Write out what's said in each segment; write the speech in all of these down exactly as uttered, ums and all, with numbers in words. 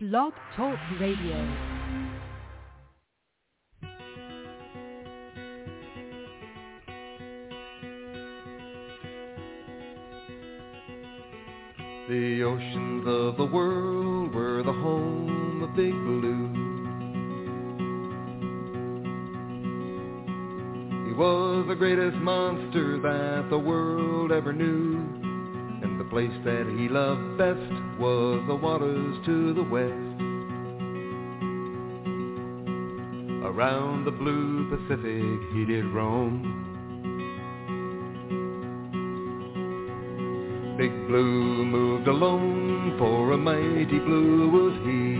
Blog Talk Radio. The oceans of the world were the home of Big Blue. He was the greatest monster that the world ever knew, and the place that he loved best was the waters to the west. Around the blue Pacific he did roam. Big Blue moved alone, for a mighty blue was he.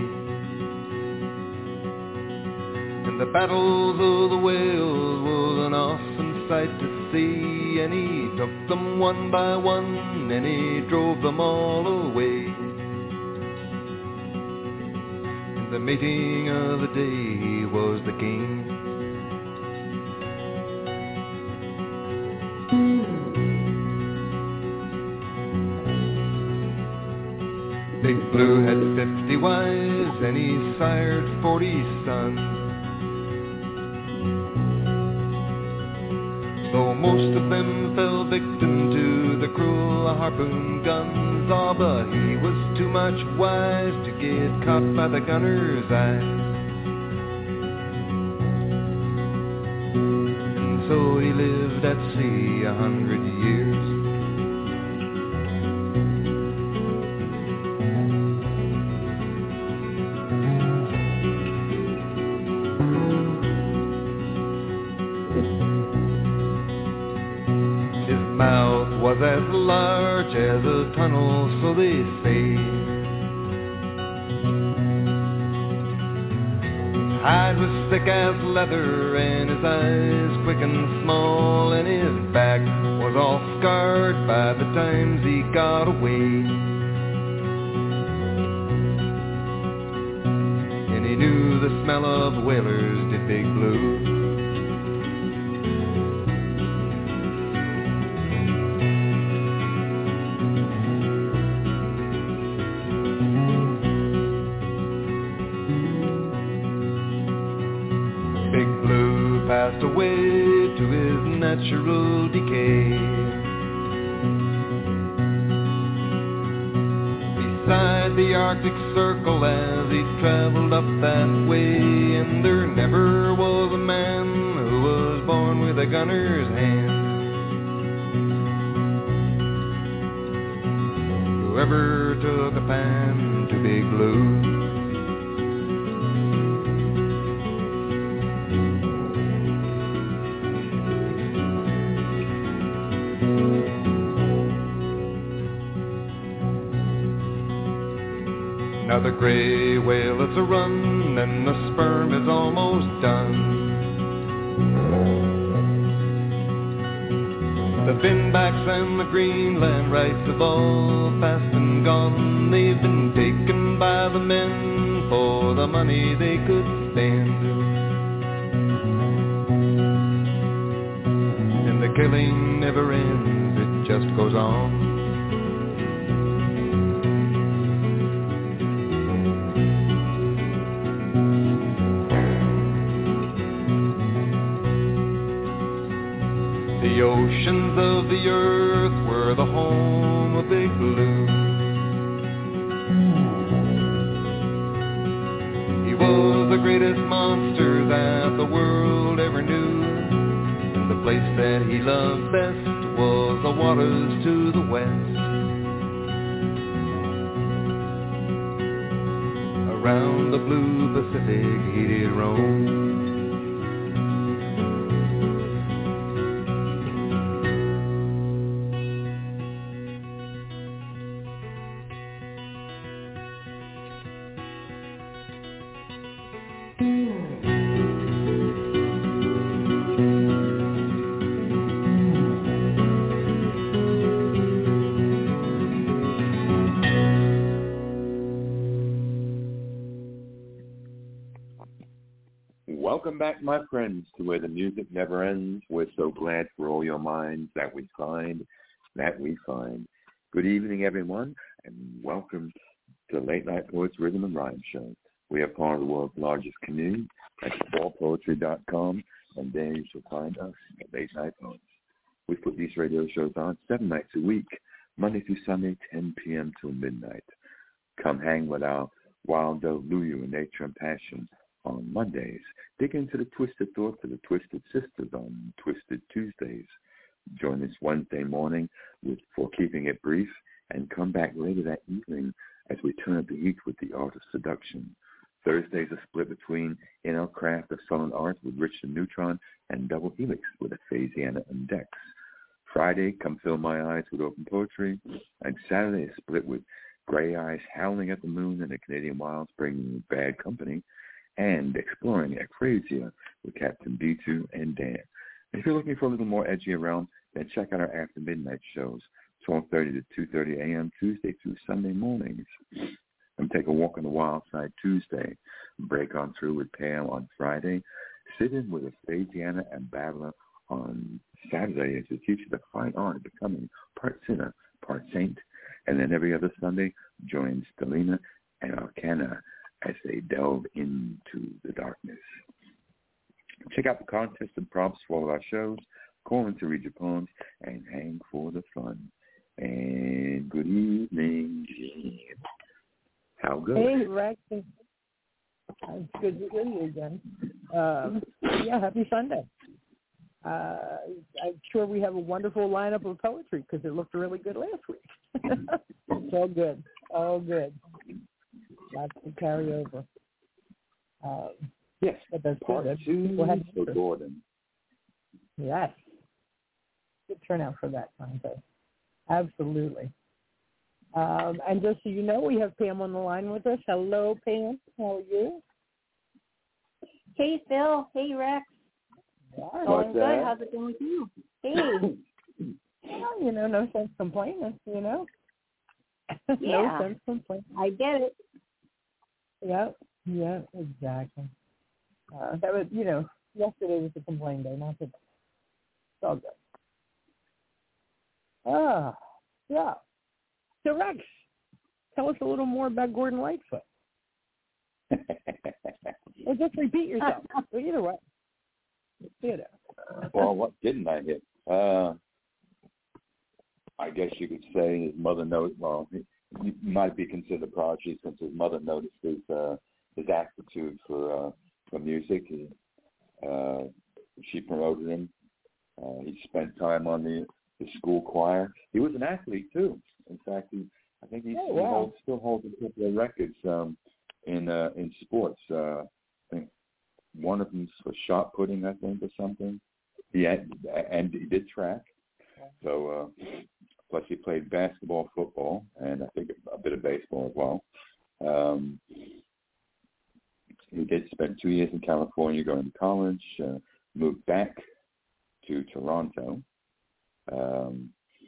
And the battles of the whales was an awesome sight to see, and he took them one by one, and he drove them all away. In the mating of the day he was the king. Big Blue had fifty wives, and he sired forty sons. Though most of them fell victim to the cruel harpoon guns, oh, but he was too much wise to get caught by the gunner's eye. And so he lived at sea a hundred years. Was as large as a tunnel, so they say. His hide was thick as leather, and his eyes quick and small, and his back was all scarred by the times he got away. And he knew the smell of whalers, did Big Blue. Passed away to his natural decay. Beside the Arctic Circle as he traveled up that way, and there never was a man who was born with a gunner's hand. Whoever took a fan to Big Blue. Now the gray whale is a run, and the sperm is almost done. The finbacks and the Greenland rights have all passed and gone. They've been taken by the men for the money they could spend. And the killing never ends, it just goes on. The oceans of the earth were the home of Big Blue. He was the greatest monster that the world ever knew, and the place that he loved best was the waters to the west. Around the blue Pacific he did roam. Welcome back, my friends, to Where the Music Never Ends. We're so glad for all your minds that we find, that we find. Good evening, everyone, and welcome to Late Night Poets Rhythm and Rhyme Show. We are part of the world's largest community at fall poetry dot com, and there you shall find us at Late Night Poets. We put these radio shows on seven nights a week, Monday through Sunday, ten p.m. till midnight. Come hang with our wild dove Luyu in Nature and Passion on Mondays. Dig into the twisted thoughts of the Twisted Sisters on Twisted Tuesdays. Join us Wednesday morning with For Keeping It Brief, and come back later that evening as we turn up the heat with The Art of Seduction. Thursdays are split between Inner Craft of Sullen Art with Richard Neutron and Double Helix with Aphasiana and Dex. Friday, Come Fill My Eyes with Open Poetry, and Saturday is split with Gray Eyes Howling at the Moon and the Canadian Wilds bringing Bad Company, and Exploring Acrasia with Captain B two and Dan. If you're looking for a little more edgy around, then check out our After Midnight shows, twelve thirty to two thirty a.m. Tuesday through Sunday mornings. And take a walk on the wild side Tuesday. Break on through with Pam on Friday. Sit in with Aphasiana and Babbler on Saturday as we teach you the fine art of becoming part sinner, part saint. And then every other Sunday, join Stelina and Arcana as they delve into the darkness. Check out the contests and prompts for all of our shows. Call in to read your poems and hang for the fun. And good evening, Jean. How good? Hey, Rex. It's good to hear you again. Um, yeah, happy Sunday. Uh, I'm sure we have a wonderful lineup of poetry because it looked really good last week. It's all good. All good. Lots to carry over. Um, yes, but that's part good. two We'll have for Gordon. Yes. Good turnout for that contest. Absolutely. Um, and just so you know, we have Pam on the line with us. Hello, Pam. How are you? Hey, Phil. Hey, Rex. Yeah, Going good. How's it going with you? Hey. Well, you know, no sense complaining, you know. Yeah. No sense complaining. I get it. Yeah, yeah, exactly. Uh, that was, you know, yesterday was a complaint day, not today. It's all good. Ah, yeah. So, Rex, tell us a little more about Gordon Lightfoot. Or just repeat yourself. Well, either way. You know. Well, what didn't I hit? Uh, I guess you could say his mother noticed. Well, he, he might be considered a prodigy since his mother noticed his uh, his aptitude for uh, for music. He, uh, she promoted him. Uh, he spent time on the, the school choir. He was an athlete too. In fact, he I think he, oh, he wow. holds, still holds a couple of records um, in uh, in sports. Uh, I think one of them's for shot putting, I think, or something. He had, and he did track. So, uh, plus he played basketball, football, and I think a bit of baseball as well. Um, he did spend two years in California going to college, uh, moved back to Toronto, um,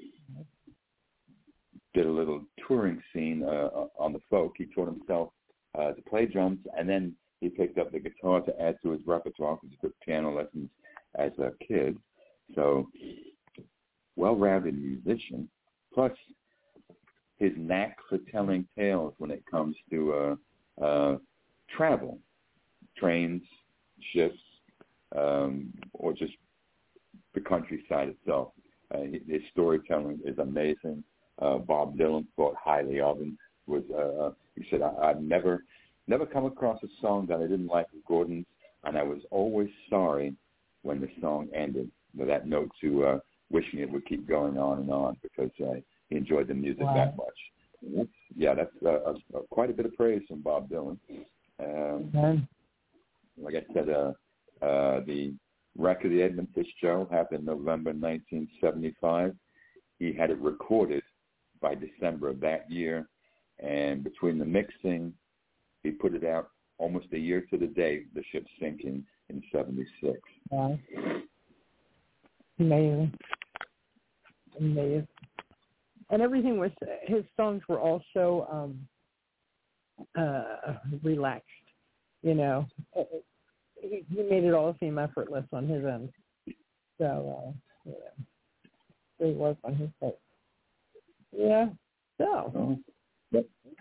did a little touring scene uh, on the folk. He taught himself uh, to play drums, and then he picked up the guitar to add to his repertoire because he took piano lessons as a kid. So, well-rounded musician, plus his knack for telling tales when it comes to uh, uh, travel, trains, ships, um, or just the countryside itself. Uh, his storytelling is amazing. Uh, Bob Dylan thought highly of him. Was uh, he said, I, I've never, never come across a song that I didn't like of Gordon's, and I was always sorry when the song ended. With that note to uh, wishing it would keep going on and on because uh, he enjoyed the music wow. that much. That's, yeah, that's uh, a, a, quite a bit of praise from Bob Dylan. Um, mm-hmm. Like I said, uh, uh, the record, the Edmund Fish Show, happened November nineteen seventy-five. He had it recorded by December of that year, and between the mixing, he put it out almost a year to the day, the ship sinking in seventy-six. Wow. Amazing. Amazing. And everything was, his songs were also um, uh, relaxed, you know. He, he made it all seem effortless on his end. So, uh, yeah, great work on his part. Yeah. So, Oh, but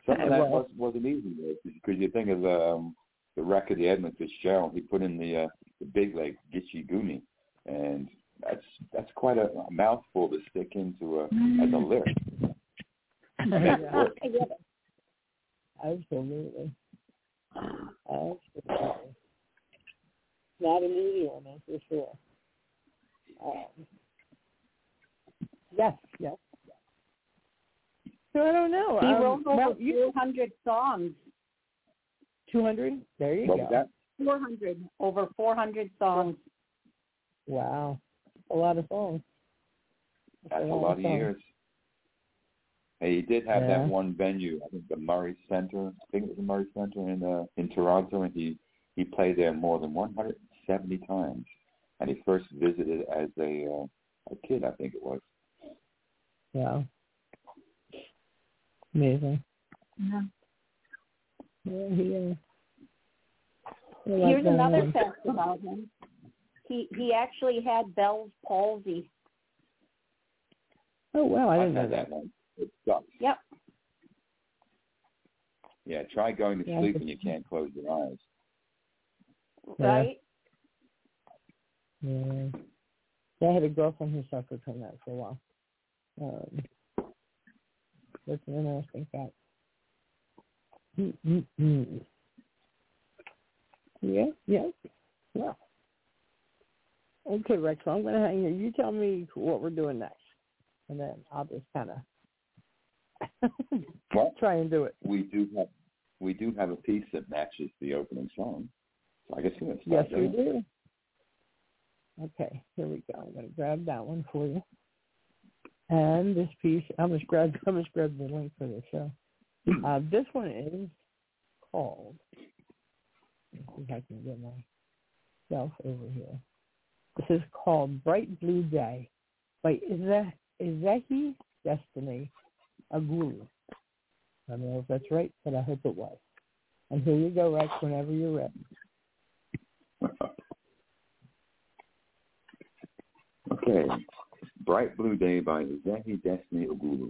Some of that well, was, wasn't easy, because you think of um, the record, the Edmund Fitzgerald, he put in the uh, the big leg, Gitchy Goonie, and that's that's quite a, a mouthful to stick into a, as a lyric. yeah. Absolutely. Absolutely. Not an easy one, that's for sure. Um, yes, yes, yes. So I don't know. He um, wrote over well, you, four hundred songs. two hundred? There you What go. was that? four hundred. Over four hundred songs. Wow. A lot of songs. That's a lot lot of of songs. years. Hey, he did have Yeah. that one venue, I think the Murray Center. I think it was the Murray Center in uh, in Toronto, and he, he played there more than one hundred seventy times. And he first visited as a uh, a kid, I think it was. Wow. Amazing. Yeah. Yeah, he, uh, he Here's liked another that. fact about him. He he actually had Bell's palsy. Oh, wow. I I've didn't know had that. that one. It sucks. Yep. Yeah, try going to Yeah, sleep but- and you can't close your eyes. Yeah. Right? Yeah. Yeah, I had a girlfriend who suffered from that for a while. Um, that's an interesting fact. Mm-mm-mm. Yeah, yeah, yeah. Okay, Rex, so I'm going to hang here. You tell me what we're doing next, and then I'll just kind of Well, try and do it. we do have we do have a piece that matches the opening song. So I guess we're going to start Yes, we there. do. Okay, here we go. I'm going to grab that one for you. And this piece, I'm going to grab, I'm going to grab the link for the show. Uh, this one is called, let's see if I can get myself over here. This is called Bright Blue Day by Iza- Izahi Destiny Agulu. I don't know if that's right, but I hope it was. And here you go, Rex, whenever you're ready. Okay. Bright Blue Day by Izahi Destiny Ogulu.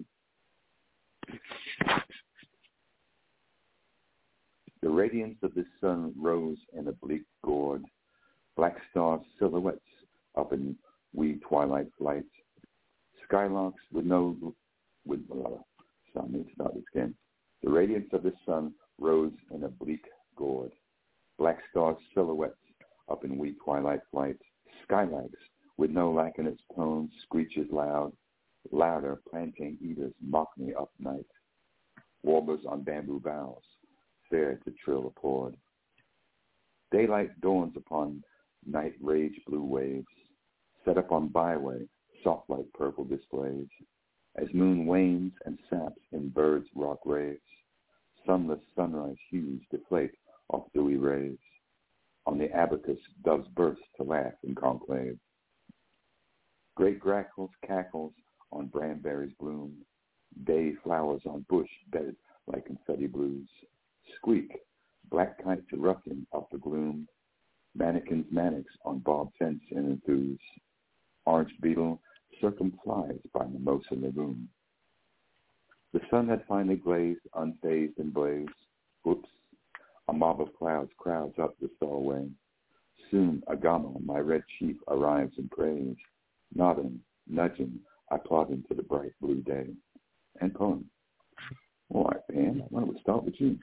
The radiance of the sun rose in a bleak gourd, black star silhouettes up in wee twilight flight, skylarks with no, with, uh, sorry, let me start this again. The radiance of the sun rose in a bleak gourd, black star silhouettes up in wee twilight flight, skylarks with no lack in its tone, screeches loud, louder plantain eaters mock me up night, warblers on bamboo boughs, fair to trill a chord. Daylight dawns upon night rage blue waves, set up on byway, soft like purple displays, as moon wanes and saps in birds' rock raves, sunless sunrise hues deflate off dewy rays. On the abacus doves burst to laugh in conclave. Great grackles cackles on bramberries bloom, day flowers on bush bedded like confetti blues. Squeak, black kites erupting off the gloom, mannequins manics on bob fence and enthuse. Orange beetle circumflies by mimosa lagoon. The sun had finally glazed, unfazed and blazed. Whoops, a mob of clouds crowds up the starway. Soon Agama, my red chief, arrives in praise. Nodding, nudging, I plod into the bright blue day. And poem. All right, Pam, why don't we start with you?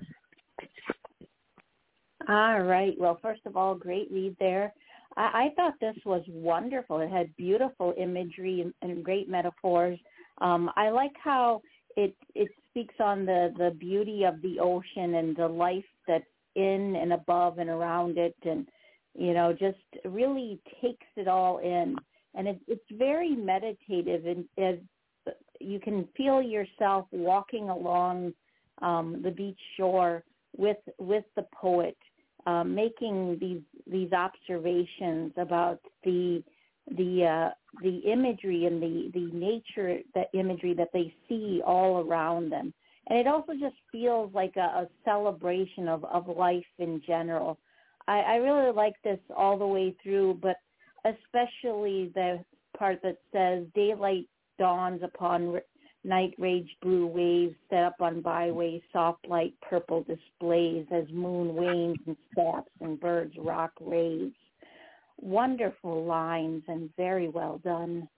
All right. Well, first of all, great read there. I, I thought this was wonderful. It had beautiful imagery and, and great metaphors. Um, I like how it it speaks on the, the beauty of the ocean and the life that's in and above and around it, and, you know, just really takes it all in. And it, it's very meditative, and as you can feel yourself walking along um, the beach shore with with the poet, um, making these these observations about the the uh, the imagery and the, the nature, the imagery that they see all around them. And it also just feels like a, a celebration of, of life in general. I, I really like this all the way through, but especially the part that says daylight dawns upon Night rage blue waves set up on byways, soft light purple displays as moon wanes and steps and birds rock raves. Wonderful lines and very well done.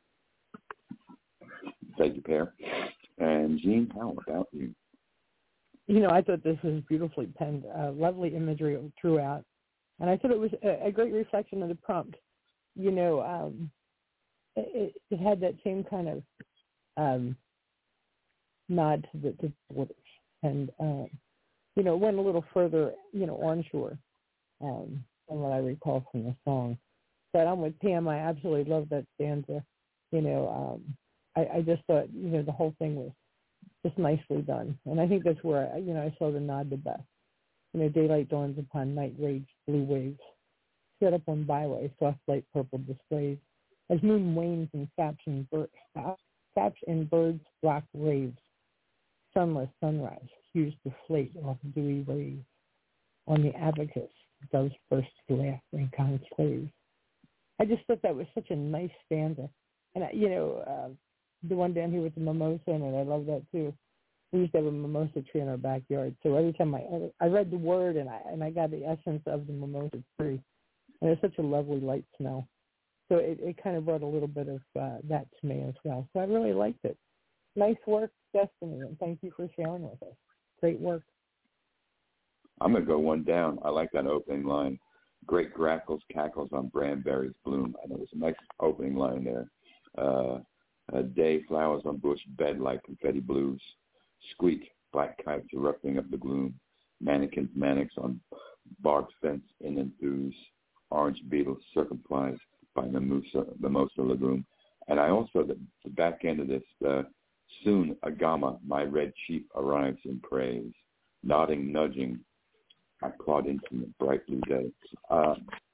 Thank you, Pear. And Jean, how about you? You know, I thought this was beautifully penned, uh, lovely imagery throughout. And I thought it was a, a great reflection of the prompt. You know, um, it, it had that same kind of um, nod to the, to the borders. And, uh, you know, it went a little further, you know, onshore um, than what I recall from the song. But I'm with Pam. I absolutely love that stanza. You know, um, I, I just thought, you know, the whole thing was just nicely done. And I think that's where, I, you know, I saw the nod the best. You know, daylight dawns upon night rage, blue waves, set up on byway, soft light purple displays, as moon wanes and saps and, bir- saps and birds rock raves. Sunless sunrise, hues deflate off dewy waves. On the abacus, doves burst to laugh and conclave. I just thought that was such a nice stanza. And, you know, uh, the one down here with the mimosa in it, I love that too. We used to have a mimosa tree in our backyard, so every time I I read the word and I and I got the essence of the mimosa tree, and it's such a lovely light smell. So it, it kind of brought a little bit of uh, that to me as well. So I really liked it. Nice work, Destiny, and thank you for sharing with us. Great work. I'm going to go one down. I like that opening line. Great grackles, cackles on Branberries bloom. I know it was a nice opening line there. Uh, uh, day flowers on bush bed like confetti blues. Squeak, black kites erupting up the gloom. Mannequins, manics on barbed fence in enthuse. Orange beetles circumflies by mimosa, mimosa lagoon. And I also, the, the back end of this, uh, soon Agama, my red chief, arrives in praise. Nodding, nudging, I clawed into the bright blue day. Uh,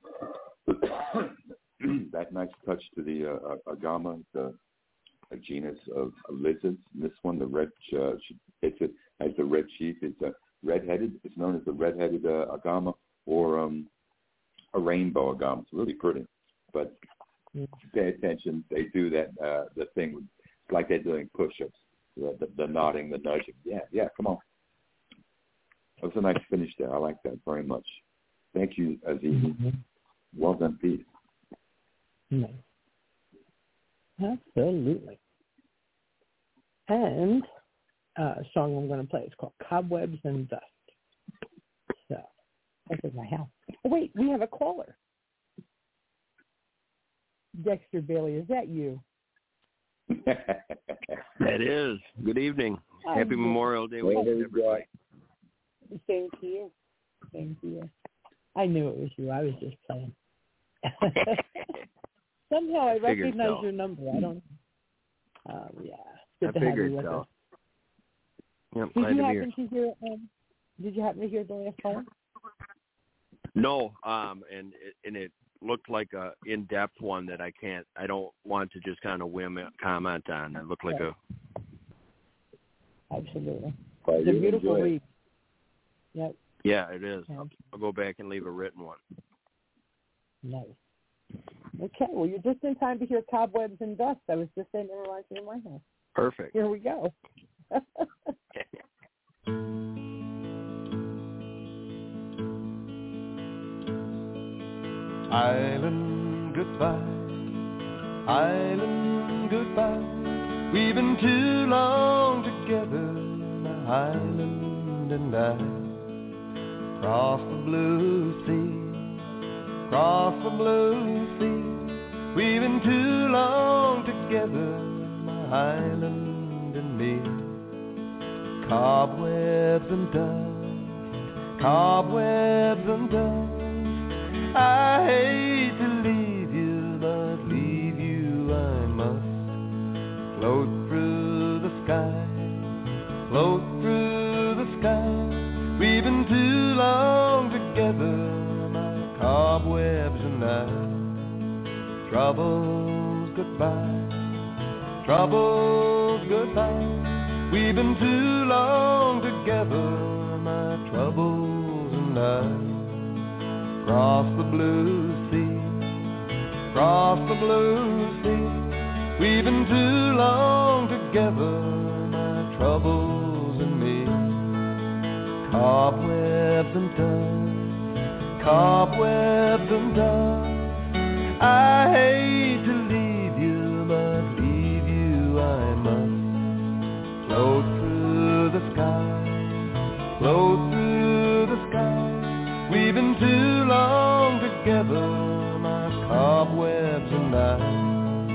that nice touch to the uh, Agama, the a genus of lizards. This one, the red, uh, it's a, as the red chief, it's a redheaded. It's known as the redheaded uh, agama or um, a rainbow agama. It's really pretty, but pay attention. They do that. Uh, the thing, it's like they're doing push-ups. The, the, the nodding, the nudging. Yeah, yeah. Come on. That was a nice finish there. I like that very much. Thank you, Aziz. Mm-hmm. Well done, Pete. Nice. Absolutely. And uh, a song I'm going to play is called Cobwebs and Dust. So, that's in my house. Oh, wait, we have a caller. Dexter Bailey, is that you? That is. Good evening. Hi, Happy Memorial Day weekend, everybody. Same to you. Same to you. I knew it was you. I was just playing. Somehow I, I recognize so. your number. I don't. Um, yeah, good I to have you with so. us. Yep, did glad you to happen be here. to hear? Um, did you happen to hear the last one? No, um, and it, and it looked like a in-depth one that I can't. I don't want to just kind of whim comment on. It looked like right. a. Absolutely. Well, it's a beautiful read. Yep. Yeah, it is. I'll, I'll go back and leave a written one. Nice. Okay, well, you're just in time to hear Cobwebs and Dust. I was just saying it right in my house. Perfect. Here we go. Island, goodbye. Island, goodbye. We've been too long together, my island and I. Cross the blue sea, cross the blue sea. We've been too long together, my island and me. Cobwebs and dust, cobwebs and dust. I hate to leave you, but leave you I must. Float through the sky, float through the sky. We've been too long together, my cobwebs and I. Troubles goodbye, troubles goodbye. We've been too long together, my troubles and I. Cross the blue sea, cross the blue sea. We've been too long together, cobwebs and dust, cobwebs and dust. I hate to leave you, but leave you I must. Float through the sky, float through the sky. We've been too long together, my cobwebs and I.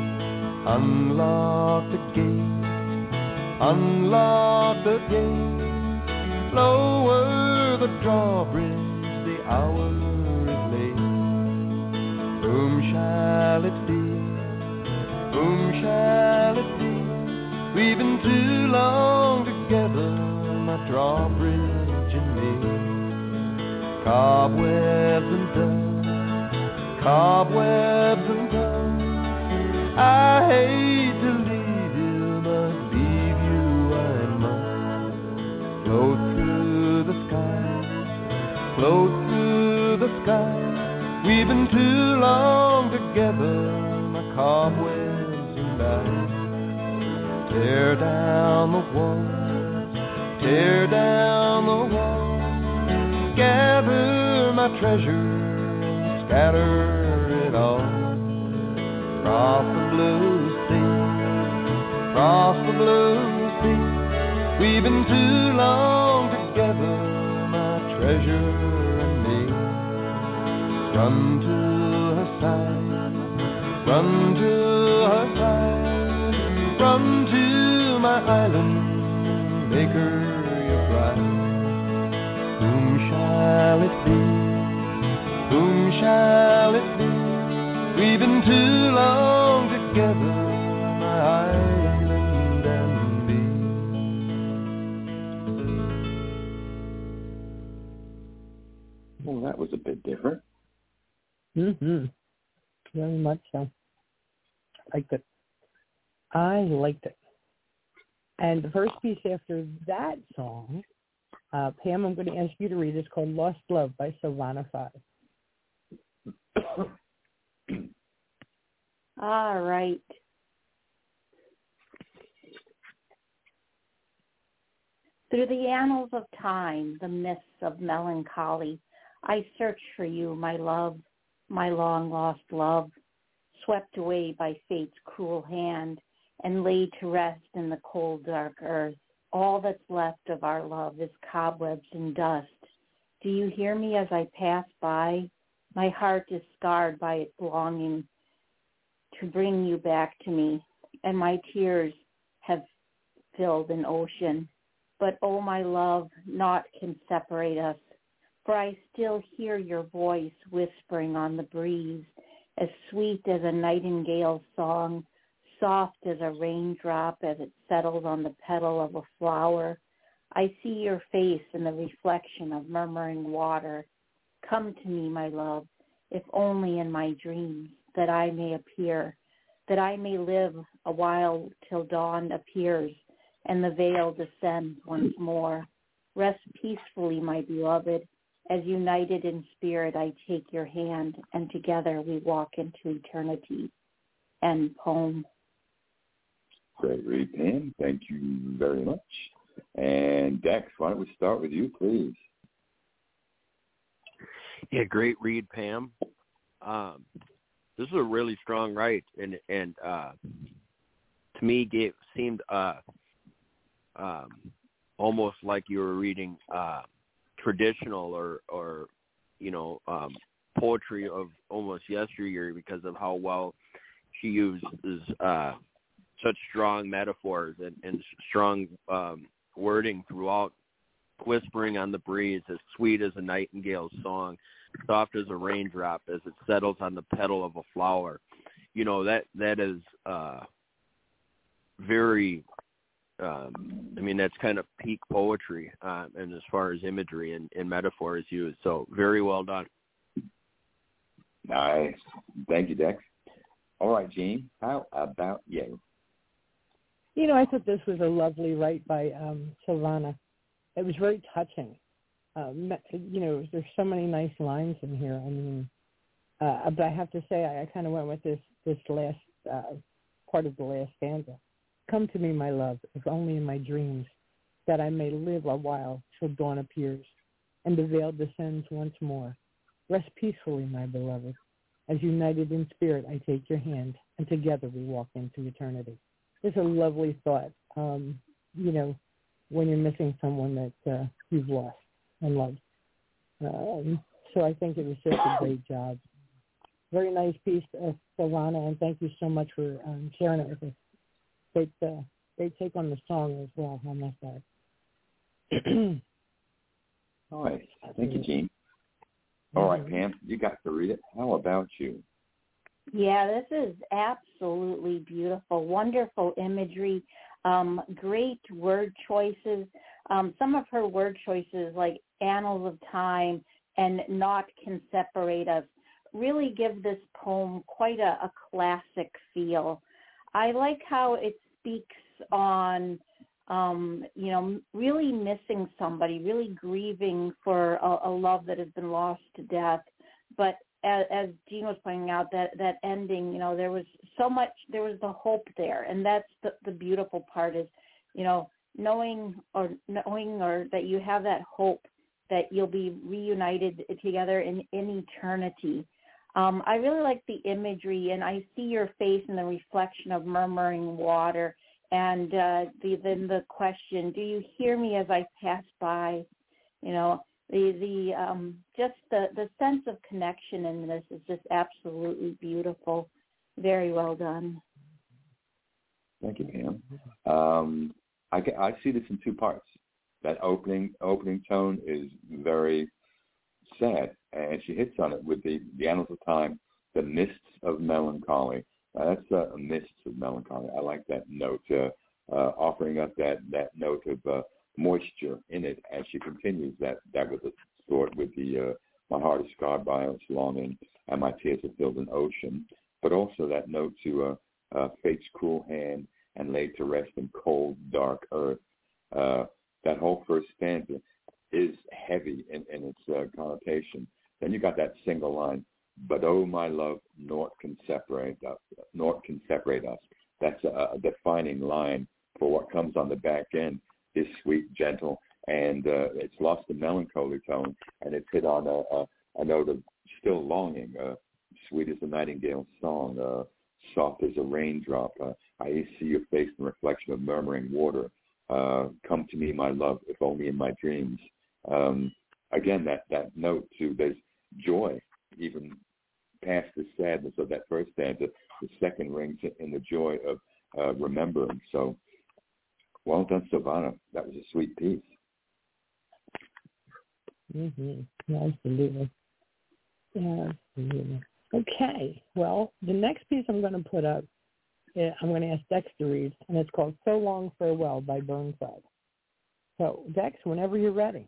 Unlock the gate, unlock the gate. Lower the drawbridge, the hour is late. Whom shall it be? Whom shall it be? We've been too long together, my drawbridge and me. Cobwebs and dust, cobwebs and dust. I hate to leave you, but leave you I must. Float through the sky, float through the sky. We've been too long together, my cobwebs and I. Tear down the walls, tear down the walls. Gather my treasure and scatter it all. Across the blue sea, across the blue sea. We've been too long together, my treasure and me. Run to her side, run to her side. Run to my island, make her your bride. Whom shall it be? Whom shall it be? We've been too long together, my island and me. Well, that was a bit different. Mm-hmm. Very much so. Liked it. I liked it. And the first piece after that song, uh, Pam, I'm going to ask you to read. It's called Lost Love by Sylvana Five. All right. Through the annals of time, the mists of melancholy, I search for you, my love, my long-lost love, swept away by fate's cruel hand and laid to rest in the cold, dark earth. All that's left of our love is cobwebs and dust. Do you hear me as I pass by? My heart is scarred by its longing to bring you back to me, and my tears have filled an ocean. But, oh, my love, naught can separate us, for I still hear your voice whispering on the breeze, as sweet as a nightingale's song, soft as a raindrop as it settles on the petal of a flower. I see your face in the reflection of murmuring water. Come to me, my love, if only in my dreams, that I may appear, that I may live a while till dawn appears and the veil descends once more. Rest peacefully, my beloved, as united in spirit I take your hand, and together we walk into eternity. End poem. Great read, Pam. Thank you very much. And Dex, why don't we start with you, please? Yeah, great read, Pam. Um, this is a really strong write, and and uh, to me, gave seemed uh, um, almost like you were reading uh, traditional or or you know um, poetry of almost yesteryear, because of how well she uses uh, such strong metaphors and, and strong um, wording throughout. Whispering on the breeze, as sweet as a nightingale's song, soft as a raindrop as it settles on the petal of a flower. You know, that that is uh, very, um, I mean, that's kind of peak poetry, uh, and as far as imagery and, and metaphor is used. So very well done. Nice. Thank you, Dex. All right, Gene, how about you? You know, I thought this was a lovely write by um, Sylvana. It was very touching. Um, you know, there's so many nice lines in here. I mean, uh, but I have to say, I, I kind of went with this this last uh, part of the last stanza. Come to me, my love, if only in my dreams, that I may live a while till dawn appears, and the veil descends once more. Rest peacefully, my beloved. As united in spirit, I take your hand, and together we walk into eternity. It's a lovely thought, um, you know, when you're missing someone that uh, you've lost and loved. Um, so I think it was just a great job. Very nice piece, uh, Silvana, and thank you so much for um, sharing it with us. Great, uh, great take on the song as well, I must add. All right. Thank you, Gene. All right, Pam, you got to read it. How about you? Yeah, this is absolutely beautiful. Wonderful imagery. Um, great word choices. Um, some of her word choices, like annals of time and not can separate us, really give this poem quite a, a classic feel. I like how it speaks on, um, you know, really missing somebody, really grieving for a, a love that has been lost to death. But as, as Gene was pointing out, that, that ending, you know, there was so much, there was the hope there. And that's the, the beautiful part is, you know, knowing or knowing or that you have that hope that you'll be reunited together in, in eternity. Um, I really like the imagery, and I see your face in the reflection of murmuring water. And uh, the, then the question, do you hear me as I pass by? You know, the the um, just the, the sense of connection in this is just absolutely beautiful. Very well done. Thank you, Pam. Um, I, I see this in two parts. That opening opening tone is very sad, and she hits on it with the, the annals of time, the mists of melancholy. Uh, that's uh, a mists of melancholy. I like that note, uh, uh, offering up that, that note of uh, moisture in it as she continues. That that was a sort with the uh, my heart is scarred by its longing, and my tears have filled an ocean. But also that note to uh, uh, fate's cruel hand and laid to rest in cold, dark earth. Uh, that whole first stanza is heavy in, in its uh, connotation. Then you got that single line, but oh my love, naught can separate us. Naught can separate us. That's a, a defining line for what comes on the back end. Is sweet, gentle, and uh, it's lost the melancholy tone, and it's hit on a, a, a note of still longing. Uh, sweet as a nightingale's song, uh, soft as a raindrop. Uh, I see your face in reflection of murmuring water. Uh, come to me, my love, if only in my dreams. Um, again, that, that note too, there's joy, even past the sadness of that first stanza. The second rings in the joy of uh, remembering. So, well done, Silvana. That was a sweet piece. Mm-hmm. Yeah, absolutely. Yeah, absolutely. Okay. Well, the next piece I'm going to put up, I'm going to ask Dex to read, and it's called So Long Farewell by Burnside. So, Dex, whenever you're ready.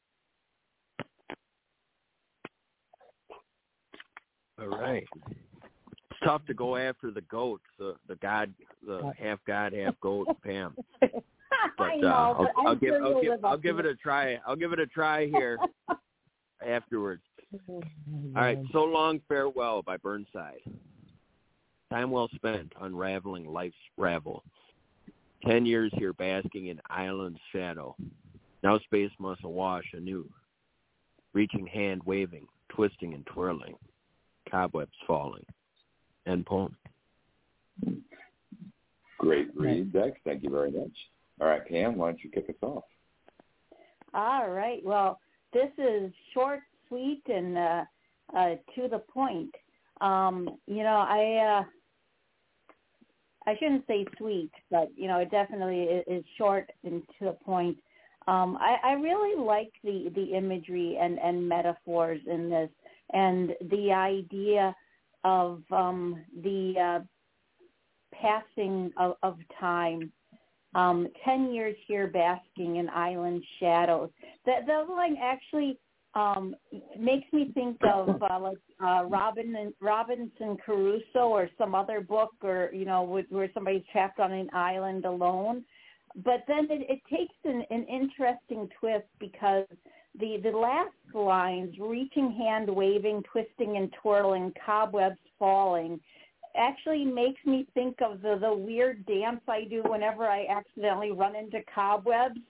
All right. It's tough to go after the goat, the the god, the half god, half goat, Pam. But I know, uh, but I'll, I'll I'm give sure I'll you'll give live I'll up give to it a try. I'll give it a try here afterwards. All right. So Long Farewell by Burnside. Time well spent unraveling life's ravel. Ten years here basking in island's shadow. Now space must awash anew. Reaching hand waving, twisting and twirling. Cobwebs falling. End poem. Great read, Dex. Thank you very much. All right, Pam, why don't you kick us off? All right. Well, this is short, sweet, and uh, uh, to the point. Um, you know, I uh, I shouldn't say sweet, but, you know, it definitely is, is short and to the point. Um, I, I really like the, the imagery and, and metaphors in this, and the idea of um, the uh, passing of, of time. Um, ten years here basking in island shadows. That, that line actually um, makes me think of uh, like uh, Robin and Robinson Crusoe or some other book, or, you know, with, where somebody's trapped on an island alone. But then it, it takes an, an interesting twist, because the, the last lines, reaching hand waving, twisting and twirling, cobwebs falling, actually makes me think of the, the weird dance I do whenever I accidentally run into cobwebs.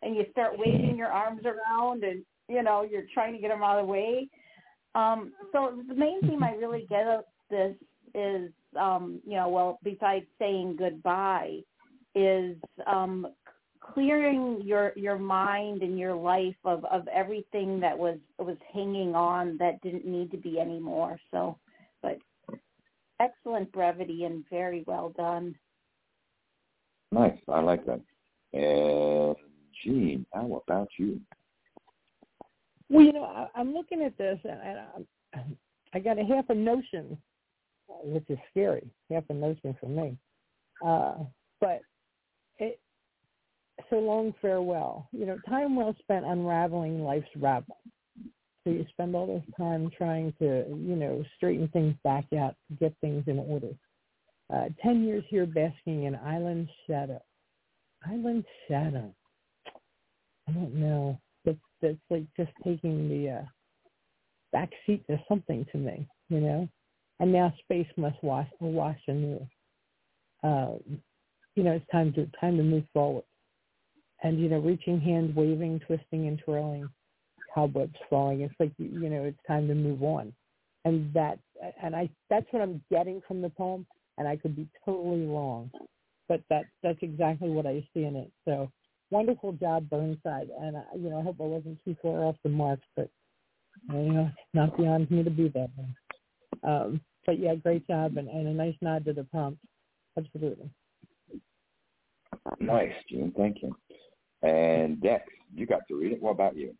and you start waving your arms around, and you know you're trying to get them out of the way. Um, so the main theme I really get out of this is, um, you know, well, besides saying goodbye, is um, clearing your your mind and your life of, of everything that was was hanging on that didn't need to be anymore. So, but excellent brevity and very well done. Nice. I like that. And Gene, how about you? Well, you know, I, I'm looking at this, and, and I, I got a half a notion, which is scary, half a notion for me. Uh, but it, so long farewell. You know, time well spent unraveling life's ravel. So you spend all this time trying to, you know, straighten things back out, get things in order. Uh, ten years here basking in island shadow. Island shadow. I don't know. That's, that's like just taking the uh, back seat to something to me, you know. And now space must wash, wash anew. Um, you know, it's time to time to move forward. And, you know, reaching hand, waving, twisting and twirling, cobwebs falling. It's like, you know, it's time to move on. And that, and I, that's what I'm getting from the poem. And I could be totally wrong, but that that's exactly what I see in it. So wonderful job, Burnside. And, I, you know, I hope I wasn't too far off the mark, but, you know, it's not beyond me to be that way. Um, but, yeah, great job, and, and a nice nod to the prompt. Absolutely. Nice, Gene. Thank you. And Dex, you got to read it. What about you?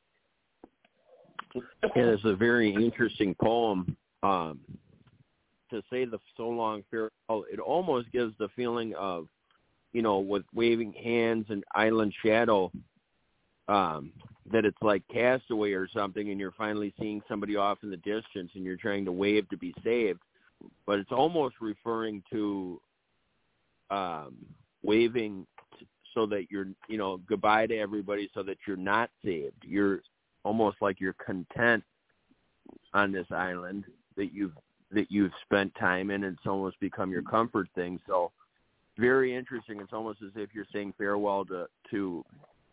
Yeah, it's a very interesting poem. Um, to say the so long farewell, it almost gives the feeling of, you know, with waving hands and island shadow, um, that it's like Castaway or something, and you're finally seeing somebody off in the distance and you're trying to wave to be saved. But it's almost referring to um, waving t- so that you're, you know, goodbye to everybody so that you're not saved. You're almost like you're content on this island that you've that you've spent time in, and it's almost become your comfort thing. So very interesting. It's almost as if you're saying farewell to, to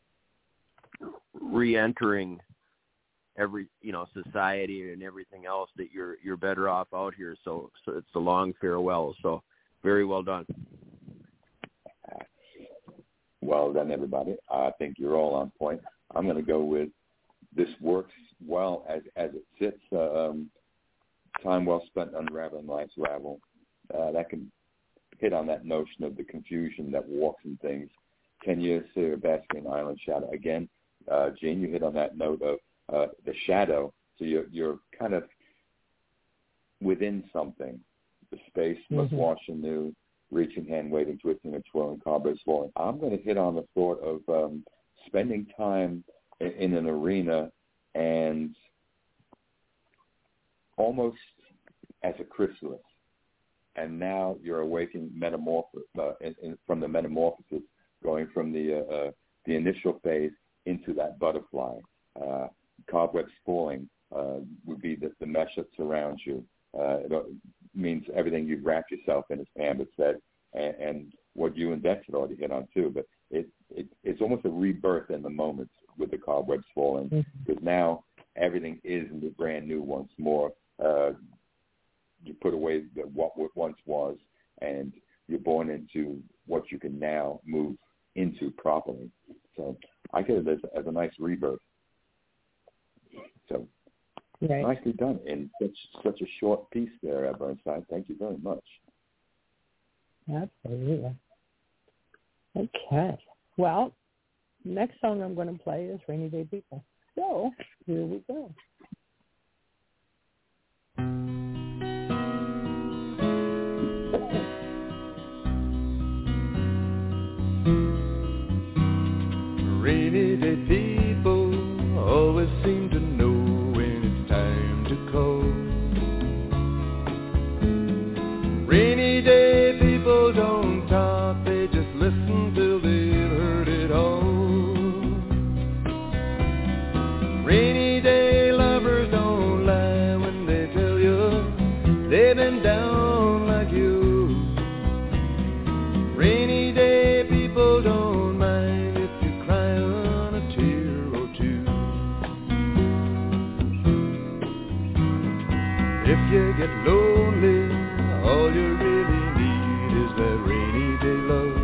re-entering every, you know, society and everything else, that you're, you're better off out here. So, so it's a long farewell. So very well done. Well done, everybody. I think you're all on point. I'm going to go with this works well as, as it sits. Uh, um, Time well spent unraveling life's ravel. Uh, that can hit on that notion of the confusion that walks in things. Ten years here, basking in island shadow. Again, uh, Gene, you hit on that note of uh, the shadow. So you're, you're kind of within something. The space must mm-hmm. wash anew, reaching hand, waving, twisting, and twirling, cobwebs falling. I'm going to hit on the thought of um, spending time in, in an arena and almost as a chrysalis, and now you're awakening metamorphosis uh, in, in, from the metamorphosis, going from the uh, uh, the initial phase into that butterfly. Uh, cobwebs falling uh, would be the, the mesh that surrounds you. Uh, it means everything you've wrapped yourself in, as Pam had said, and, and what you and Dex had already hit on too. But it, it it's almost a rebirth in the moment with the cobwebs falling, because mm-hmm. now everything is brand new once more. Uh, you put away the, what once was, and you're born into what you can now move into properly. So I get it as, as a nice rebirth. So right. Nicely done in such such a short piece there, Burnside. Thank you very much. Absolutely. Okay. Well, next song I'm going to play is Rainy Day People. So here we go. Rainy day people always seem to know when it's time to call. Rainy day people don't talk, they just listen till they've heard it all. Rainy day lovers don't lie when they tell you they've been down like you. Rainy day people don't mind if you cry If you get lonely, all you really need is that rainy day love.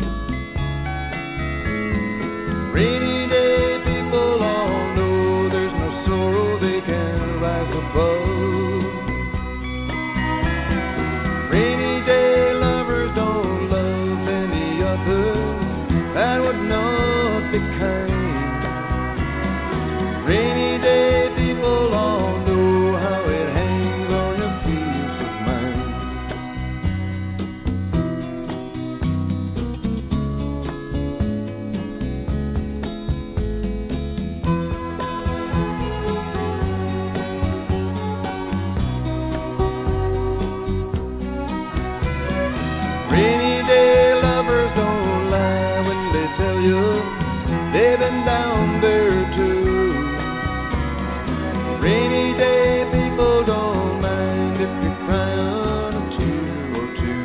Rainy day people all know there's no sorrow they can rise above. Rainy day lovers don't love any other, that would not be kind. Rainy day people all know how it hangs on your peace of mind. Rainy day lovers don't lie when they tell you they've been down there too. Rainy day people don't mind if you're crying a tear or two.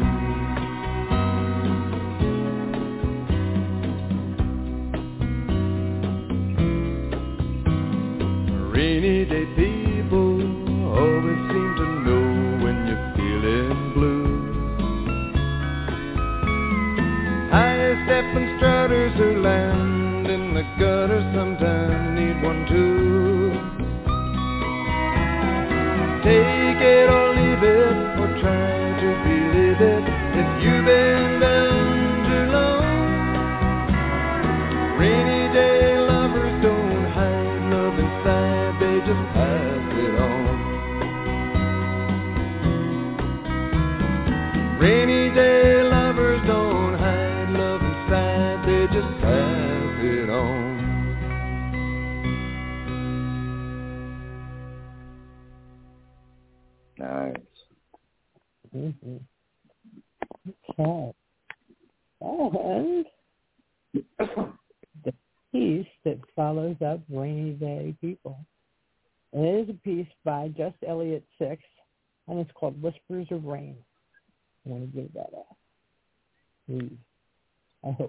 Rainy day people always seem to know when you're feeling blue. High-stepping strutters who land in the gutter sometimes need one too. Take it or leave it, or try to believe it, if you've been down too long. Rainy day lovers don't hide love inside, they just pass it on. Rainy day lovers don't hide love inside, they just pass it on. Nice. Mm-hmm. Okay. And the piece that follows up Rainy Day People. It is a piece by Just Elliott Six, and it's called Whispers of Rain. I'm going to give that a read, I hope.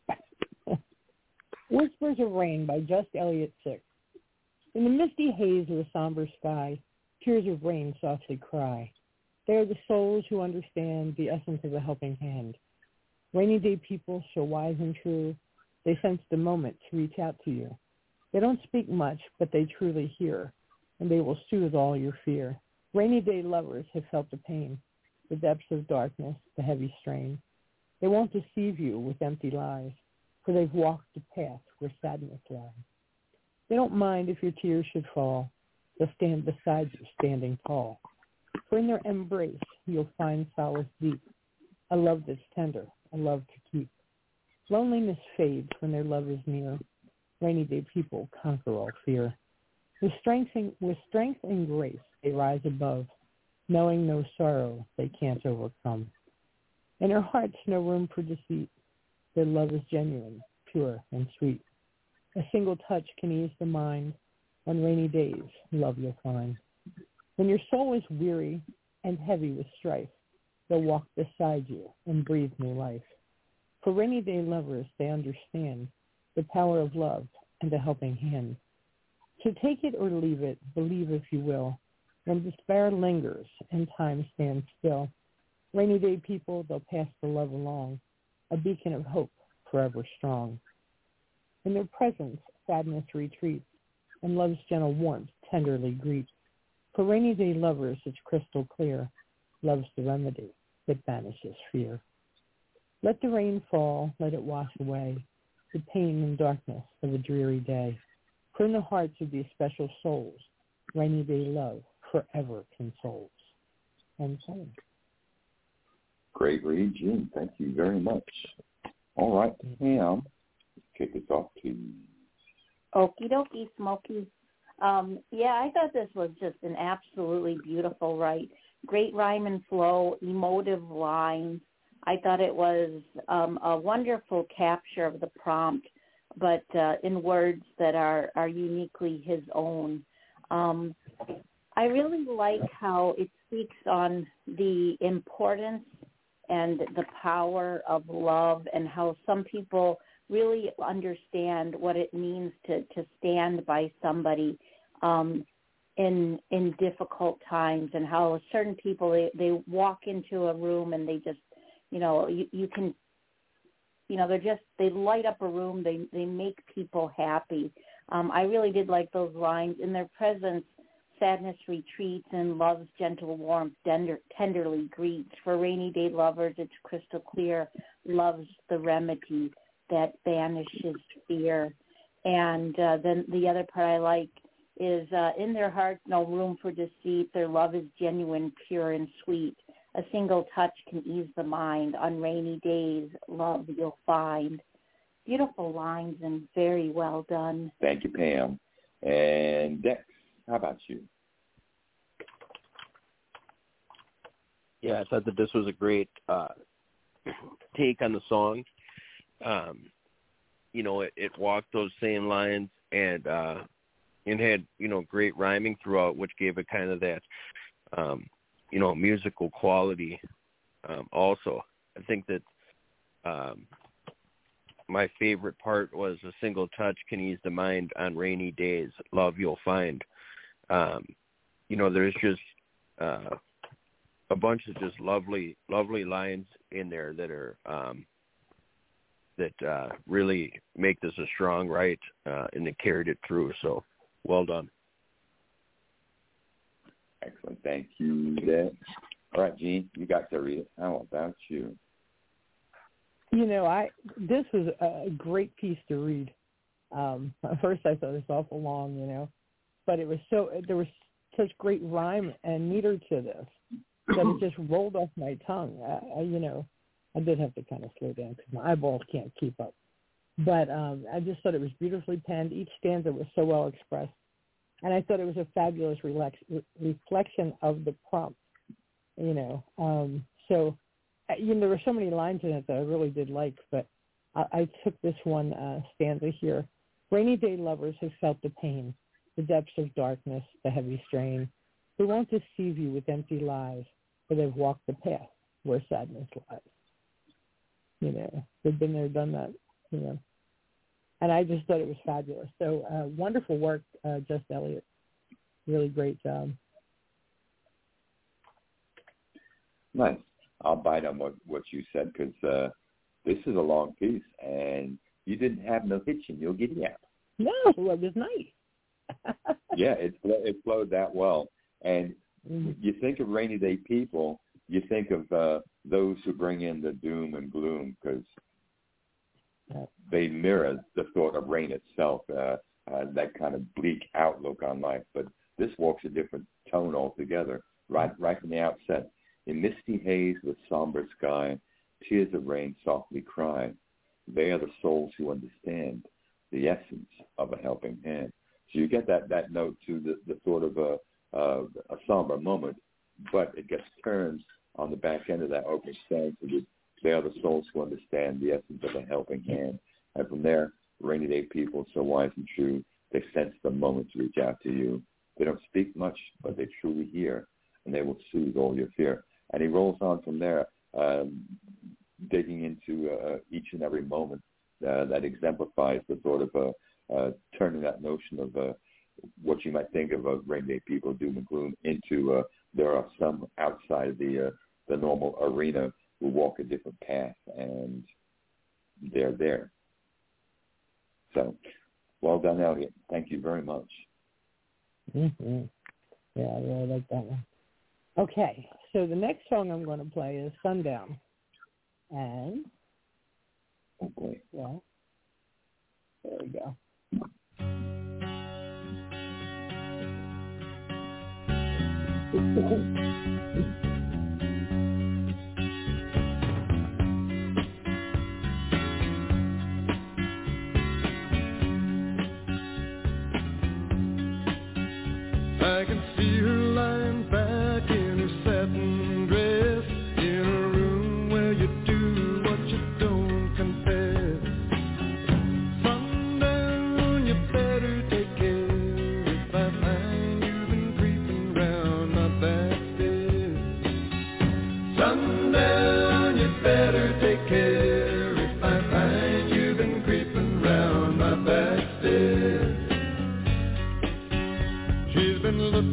Whispers of Rain by Just Elliott Six. In the misty haze of the somber sky, tears of rain softly cry. They are the souls who understand the essence of a helping hand. Rainy day people, so wise and true, they sense the moment to reach out to you. They don't speak much, but they truly hear, and they will soothe all your fear. Rainy day lovers have felt the pain, the depths of darkness, the heavy strain. They won't deceive you with empty lies, for they've walked the path where sadness lies. They don't mind if your tears should fall. They'll stand beside you, standing tall. For in their embrace, you'll find solace deep, a love that's tender, a love to keep. Loneliness fades when their love is near. Rainy day people conquer all fear. With strength and, with strength and grace, they rise above, knowing no sorrow they can't overcome. In their hearts, no room for deceit. Their love is genuine, pure, and sweet. A single touch can ease the mind. On rainy days, love you'll find. When your soul is weary and heavy with strife, they'll walk beside you and breathe new life. For rainy day lovers, they understand the power of love and a helping hand. So take it or leave it, believe if you will. When despair lingers and time stands still, rainy day people, they'll pass the love along, a beacon of hope forever strong. In their presence, sadness retreats, and love's gentle warmth tenderly greets. For rainy day lovers, it's crystal clear, love's the remedy that banishes fear. Let the rain fall, let it wash away the pain and darkness of a dreary day. For in the hearts of these special souls, rainy day love forever consoles. And so. Great read, Jim. Thank you very much. All right, Pam, kick us off, please. Okie dokie, Smokey. Um, yeah, I thought this was just an absolutely beautiful write. Great rhyme and flow, emotive lines. I thought it was um, a wonderful capture of the prompt, but uh, in words that are, are uniquely his own. Um, I really like how it speaks on the importance and the power of love and how some people really understand what it means to, to stand by somebody. Um, in in difficult times, and how certain people, they, they walk into a room and they just, you know, you, you can, you know, they're just, they light up a room. They, they make people happy. Um, I really did like those lines. In their presence, sadness retreats and love's gentle warmth tender, tenderly greets. For rainy day lovers, it's crystal clear. Love's the remedy that banishes fear. And uh, then the other part I like is uh, in their hearts, no room for deceit. Their love is genuine, pure, and sweet. A single touch can ease the mind. On rainy days, love you'll find. Beautiful lines and very well done. Thank you, Pam. And Dex, how about you? Yeah, I thought that this was a great uh, take on the song. Um, you know, it, it walked those same lines and uh, and had, you know, great rhyming throughout, which gave it kind of that, um, you know, musical quality um, also. I think that um, my favorite part was a single touch can ease the mind on rainy days. Love you'll find. Um, you know, there's just uh, a bunch of just lovely, lovely lines in there that are um, that uh, really make this a strong write, uh, and they carried it through. So, well done. Excellent. Thank you, Dex. All right, Gene, you got to read it. How about you? You know, I this was a great piece to read. Um, at first, I thought it was awful long, you know, but it was so there was such great rhyme and meter to this that it just rolled off my tongue. I, I, you know, I did have to kind of slow down because my eyeballs can't keep up. But um, I just thought it was beautifully penned. Each stanza was so well expressed, and I thought it was a fabulous relax, re- reflection of the prompt. You know, um, so. You know, there were so many lines in it that I really did like, but I, I took this one uh, stanza here. Rainy day lovers have felt the pain, the depths of darkness, the heavy strain. They won't deceive you with empty lies, for they've walked the path where sadness lies. You know, they've been there, done that, you know. And I just thought it was fabulous. So uh, wonderful work, uh, Just Elliott. Really great job. Nice. I'll bite on what, what you said because uh, this is a long piece, and you didn't have no hitch in your giddy up. No, it was nice. Yeah, it it flowed that well. And mm. you think of rainy day people, you think of uh, those who bring in the doom and gloom because they mirror the thought of rain itself, uh, uh, that kind of bleak outlook on life. But this walks a different tone altogether, right, right from the outset. In misty haze with somber sky, tears of rain softly cry. They are the souls who understand the essence of a helping hand. So you get that, that note to the, the sort of a, uh, a somber moment, but it gets turned on the back end of that opening stanza with they are the souls who understand the essence of a helping hand. And from there, rainy day people, so wise and true, they sense the moment to reach out to you. They don't speak much, but they truly hear, and they will soothe all your fear. And he rolls on from there, um, digging into uh, each and every moment uh, that exemplifies the sort of uh, uh, turning that notion of uh, what you might think of uh, rainy day people, doom and gloom, into uh, there are some outside the uh, the normal arena who walk a different path, and they're there. So, well done, Elliott. Thank you very much. Mm-hmm. Yeah, I really like that one. Okay, so the next song I'm going to play is Sundown. And, oh boy. Yeah, there we go. I can see her lying back in her satin dress in a room where you do what you don't confess. Sundown, you better take care if I find you've been creeping round my back stairs. Sundown, you better take care if I find you've been creeping round my back stairs. She's been looking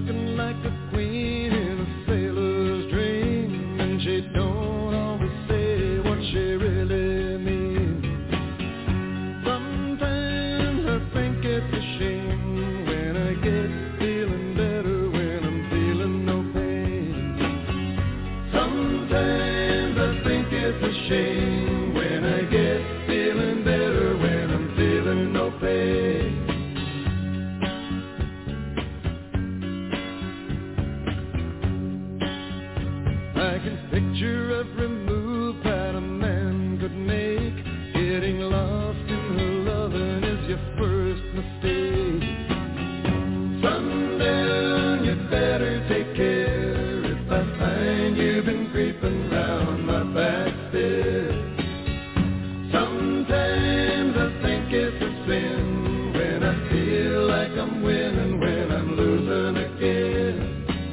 picture every move that a man could make. Getting lost in her loving is your first mistake. Sundown, you better take care if I find you've been creeping round my back stairs. Sometimes I think it's a sin when I feel like I'm winning, when I'm losing again.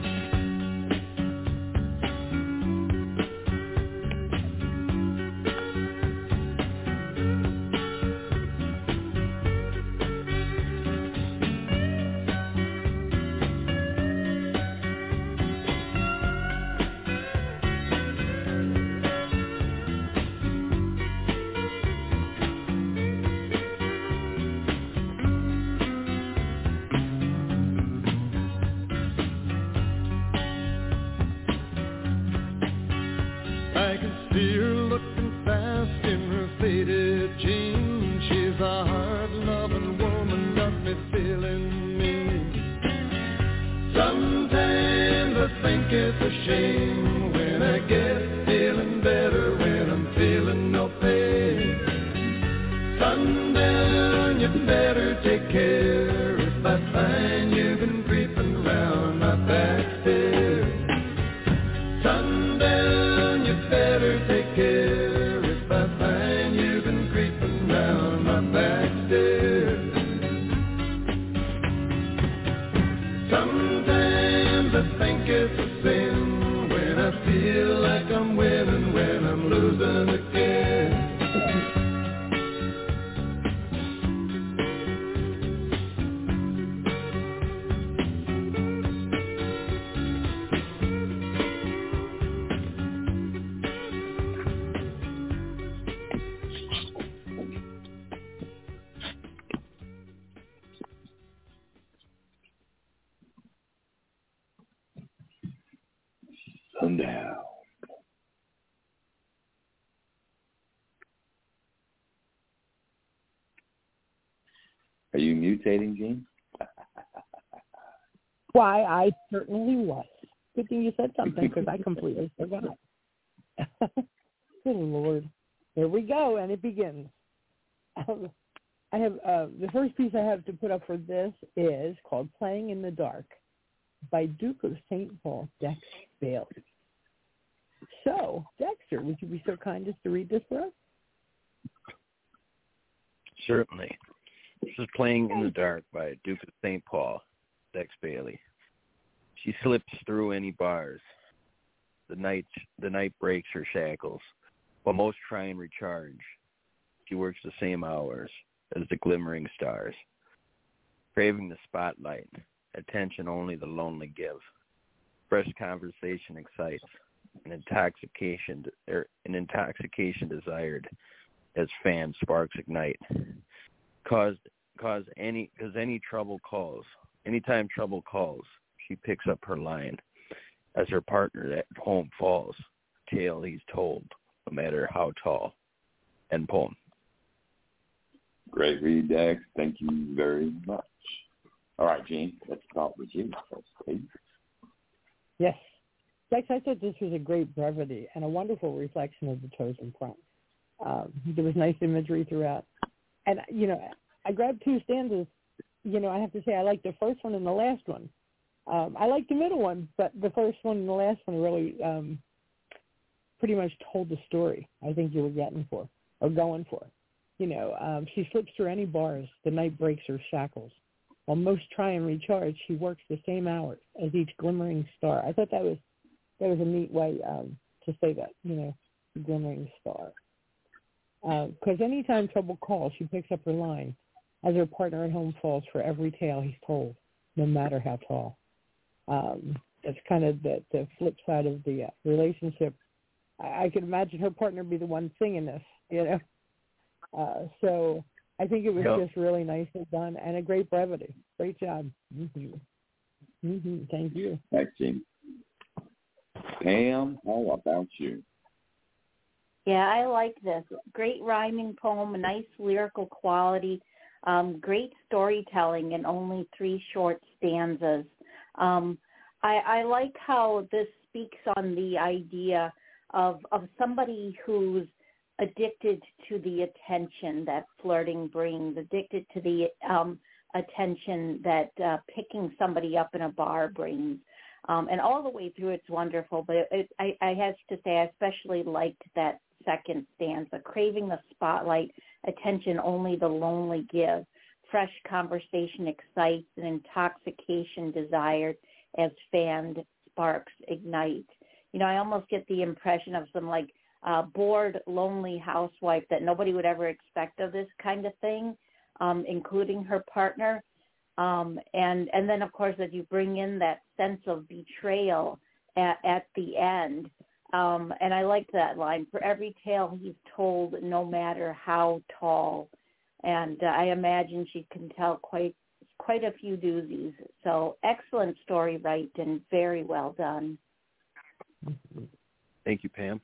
I can see her looking fast in her faded jeans. She's a hard-loving woman, got me feeling mean. Sometimes I think it's a shame when I get feeling better, when I'm feeling no pain. Sundown, you better take care if I find you've been creeping round my back stairs. Sundown, you better take care if I find you've been creeping round my back stairs. Sometimes I think it's a sin when I feel like I'm winning, when I'm losing again. Sundown. Are you mutating, Gene? Why, I certainly was. Good thing you said something, because I completely forgot. Good Lord. Here we go, and it begins. Um, I have uh, the first piece I have to put up for this is called Playing in the Dark by Duke of Saint Paul, Dex Bailey. So, Dexter, would you be so kind as to read this for us? Certainly. This is Playing in the Dark by Duke of Saint Paul, Dex Bailey. She slips through any bars. The night, the night breaks her shackles. While most try and recharge, she works the same hours as the glimmering stars. Craving the spotlight, attention only the lonely give. Fresh conversation excites, an intoxication, er, an intoxication desired as fan sparks ignite. Cause, cause any, cause any trouble calls. Anytime trouble calls, she picks up her line. As her partner at home falls, tale he's told, no matter how tall. End poem. Great read, Dex. Thank you very much. All right, Gene, let's start with you. Please. Yes. Dex, I thought this was a great brevity and a wonderful reflection of the chosen prompt. Um, there was nice imagery throughout. And, you know, I grabbed two stanzas. You know, I have to say I like the first one and the last one. Um, I like the middle one, but the first one and the last one really um, pretty much told the story I think you were getting for or going for. You know, um, she slips through any bars. The night breaks her shackles. While most try and recharge, she works the same hours as each glimmering star. I thought that was that was a neat way um, to say that, you know, glimmering star. Because uh, anytime trouble calls, she picks up her line as her partner at home falls for every tale he's told, no matter how tall. Um, that's kind of the, the flip side of the uh, relationship. I, I could imagine her partner be the one singing this, you know. Uh, so I think it was yep. just really nicely done and a great brevity. Great job. Mm-hmm. Mm-hmm. Thank you. Thanks, Gene. Pam, how about you? Yeah, I like this. Great rhyming poem, nice lyrical quality, um, great storytelling in only three short stanzas. Um, I, I like how this speaks on the idea of of somebody who's addicted to the attention that flirting brings, addicted to the um, attention that uh, picking somebody up in a bar brings. Um, and all the way through, it's wonderful. But it, it, I, I have to say, I especially liked that second stanza, craving the spotlight, attention only the lonely give. Fresh conversation excites and intoxication desired as fanned sparks ignite. You know, I almost get the impression of some like uh, bored, lonely housewife that nobody would ever expect of this kind of thing, um, including her partner. Um, and, and then, of course, as you bring in that sense of betrayal at, at the end, um, and I like that line, for every tale he's told, no matter how tall. And uh, I imagine she can tell quite quite a few doozies. So excellent story, right, and very well done. Thank you, Pam.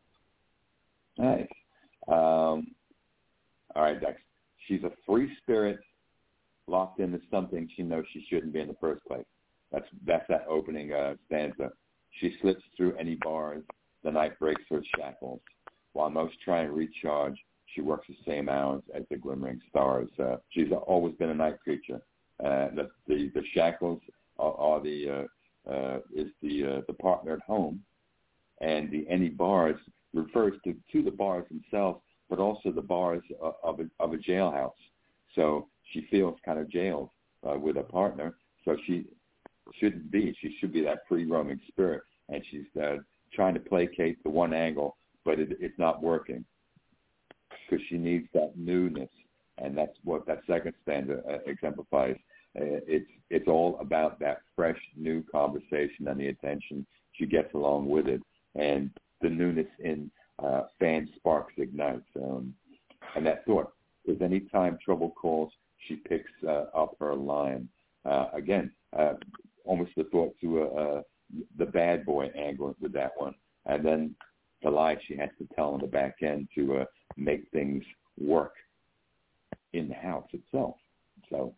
Nice. Um, all right, Dex. She's a free spirit locked into something she knows she shouldn't be in the first place. That's that's that opening uh, stanza. She slips through any bars. The night breaks her shackles. While most try and recharge, she works the same hours as the glimmering stars. Uh, she's always been a night creature. Uh, the, the the shackles are, are the uh, uh, is the uh, the partner at home, and the any bars refers to, to the bars themselves, but also the bars of, of a of a jailhouse. So she feels kind of jailed uh, with a partner. So she shouldn't be. She should be that free roaming spirit, and she's uh, trying to placate the one angle, but it, it's not working because she needs that newness, and that's what that second stanza uh, exemplifies. Uh, it's it's all about that fresh, new conversation and the attention she gets along with it, and the newness in uh, fan sparks ignites. Um, and that thought is any time trouble calls, she picks uh, up her line. Uh, again, uh, almost the thought to uh, uh, the bad boy angle with that one, and then the lie she has to tell on the back end to uh, make things work in the house itself. So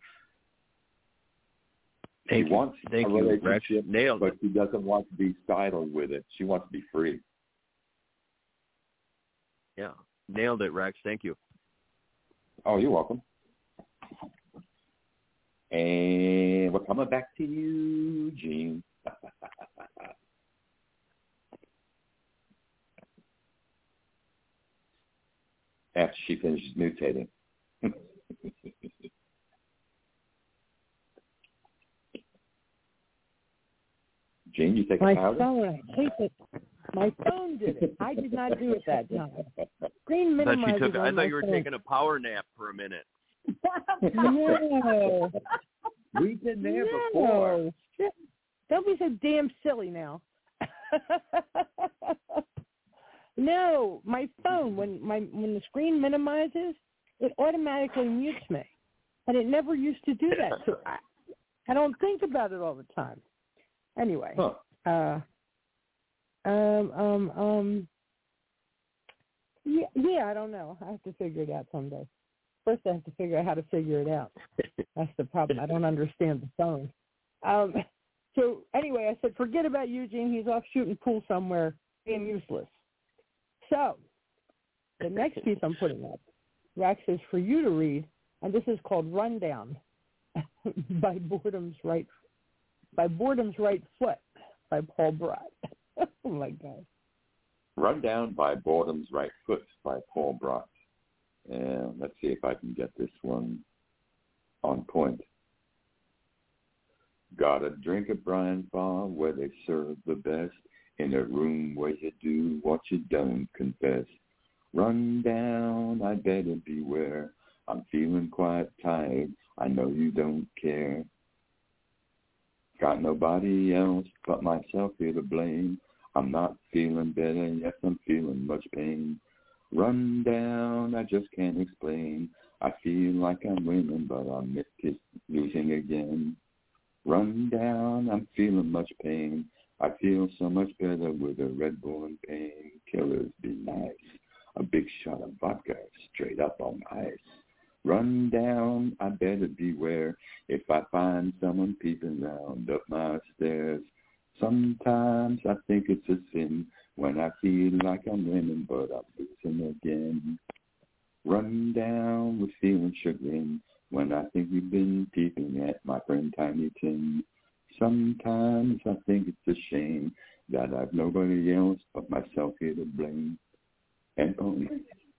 Thank she you. wants Thank a you, relationship, Rex. Nailed but it. she doesn't want to be sidled with it. She wants to be free. Yeah, nailed it, Rex. Thank you. Oh, you're welcome. And we're coming back to you, Gene. After she finishes mutating. Gene, you take My a powder? phone, I hate it. My phone did it. I did not do it that time. Screen I thought, minimizer. she took, I on thought my you were phone. taking a power nap for a minute. No. We've been there no. before. Don't be so damn silly now. No, my phone, when my when the screen minimizes, it automatically mutes me. And it never used to do that. So I, I don't think about it all the time. Anyway. Huh. Uh um um um yeah, yeah, I don't know. I have to figure it out someday. First I have to figure out how to figure it out. That's the problem. I don't understand the phone. Um so anyway, I said forget about Eugene, he's off shooting pool somewhere, being useless. So, the next piece I'm putting up, Rex, is for you to read, and this is called Rundown by Boredom's Right by Boredom's Right Foot by Paul Brott. Oh my God. Rundown by Boredom's Right Foot by Paul Brott. And let's see if I can get this one on point. Got a drink at Brian's Bar where they serve the best. In a room where you do what you don't confess. Run down, I better beware. I'm feeling quite tired. I know you don't care. Got nobody else but myself here to blame. I'm not feeling better, yes, I'm feeling much pain. Run down, I just can't explain. I feel like I'm winning, but I'm losing again. Run down, I'm feeling much pain. I feel so much better with a Red Bull and painkillers be nice. A big shot of vodka straight up on ice. Run down, I better beware if I find someone peeping round up my stairs. Sometimes I think it's a sin when I feel like I'm winning, but I'm losing again. Run down with feeling chagrin when I think you've been peeping at my friend Tiny Tim. Sometimes I think it's a shame that I've nobody else but myself here to blame. And only,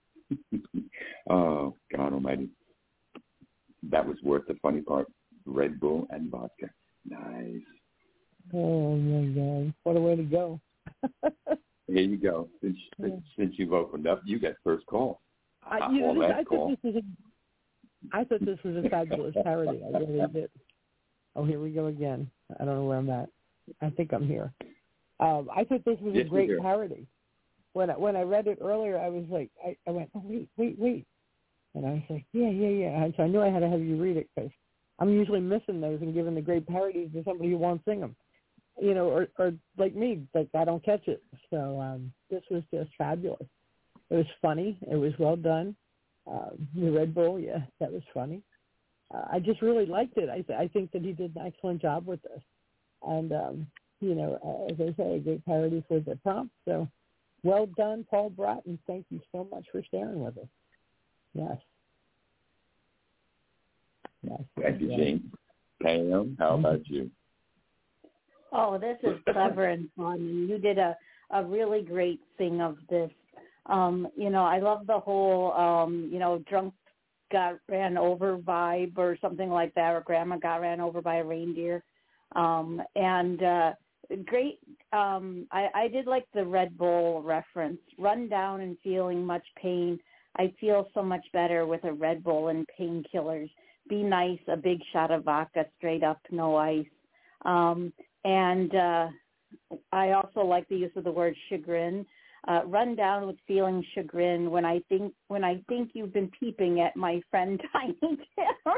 oh, God almighty. That was worth the funny part. Red Bull and vodka. Nice. Oh, my God. What a way to go. Here you go. Since, since, since you've opened up, you get first call. I, you know, All this, that I, call. thought this was a, I thought this was a fabulous parody. I really did. Oh, here we go again. I don't know where I'm at. I think I'm here. Um, I thought this was Yes, a great you're here. parody. When I, when I read it earlier, I was like, I, I went, oh, wait, wait, wait. And I was like, yeah, yeah, yeah. And so I knew I had to have you read it because I'm usually missing those and giving the great parodies to somebody who won't sing them. You know, or, or like me, like I don't catch it. So um, this was just fabulous. It was funny. It was well done. Uh, the Red Bull, yeah, that was funny. Uh, I just really liked it. I, th- I think that he did an excellent job with this. And, um, you know, uh, as I say, a great parody for the prompt. So well done, Paul Bratton. Thank you so much for sharing with us. Yes. Yes. Thank you, yes. Jane. Pam, how about you? Oh, this is clever and fun. You did a, a really great thing of this. Um, you know, I love the whole, um, you know, drunk got ran over vibe or something like that, or grandma got ran over by a reindeer. Um, and uh, great. Um, I, I did like the Red Bull reference. Run down and feeling much pain. I feel so much better with a Red Bull and painkillers. Be nice, a big shot of vodka, straight up, no ice. Um, and uh, I also like the use of the word chagrin. Uh, run down with feeling chagrin when I think when I think you've been peeping at my friend Tiny Tim.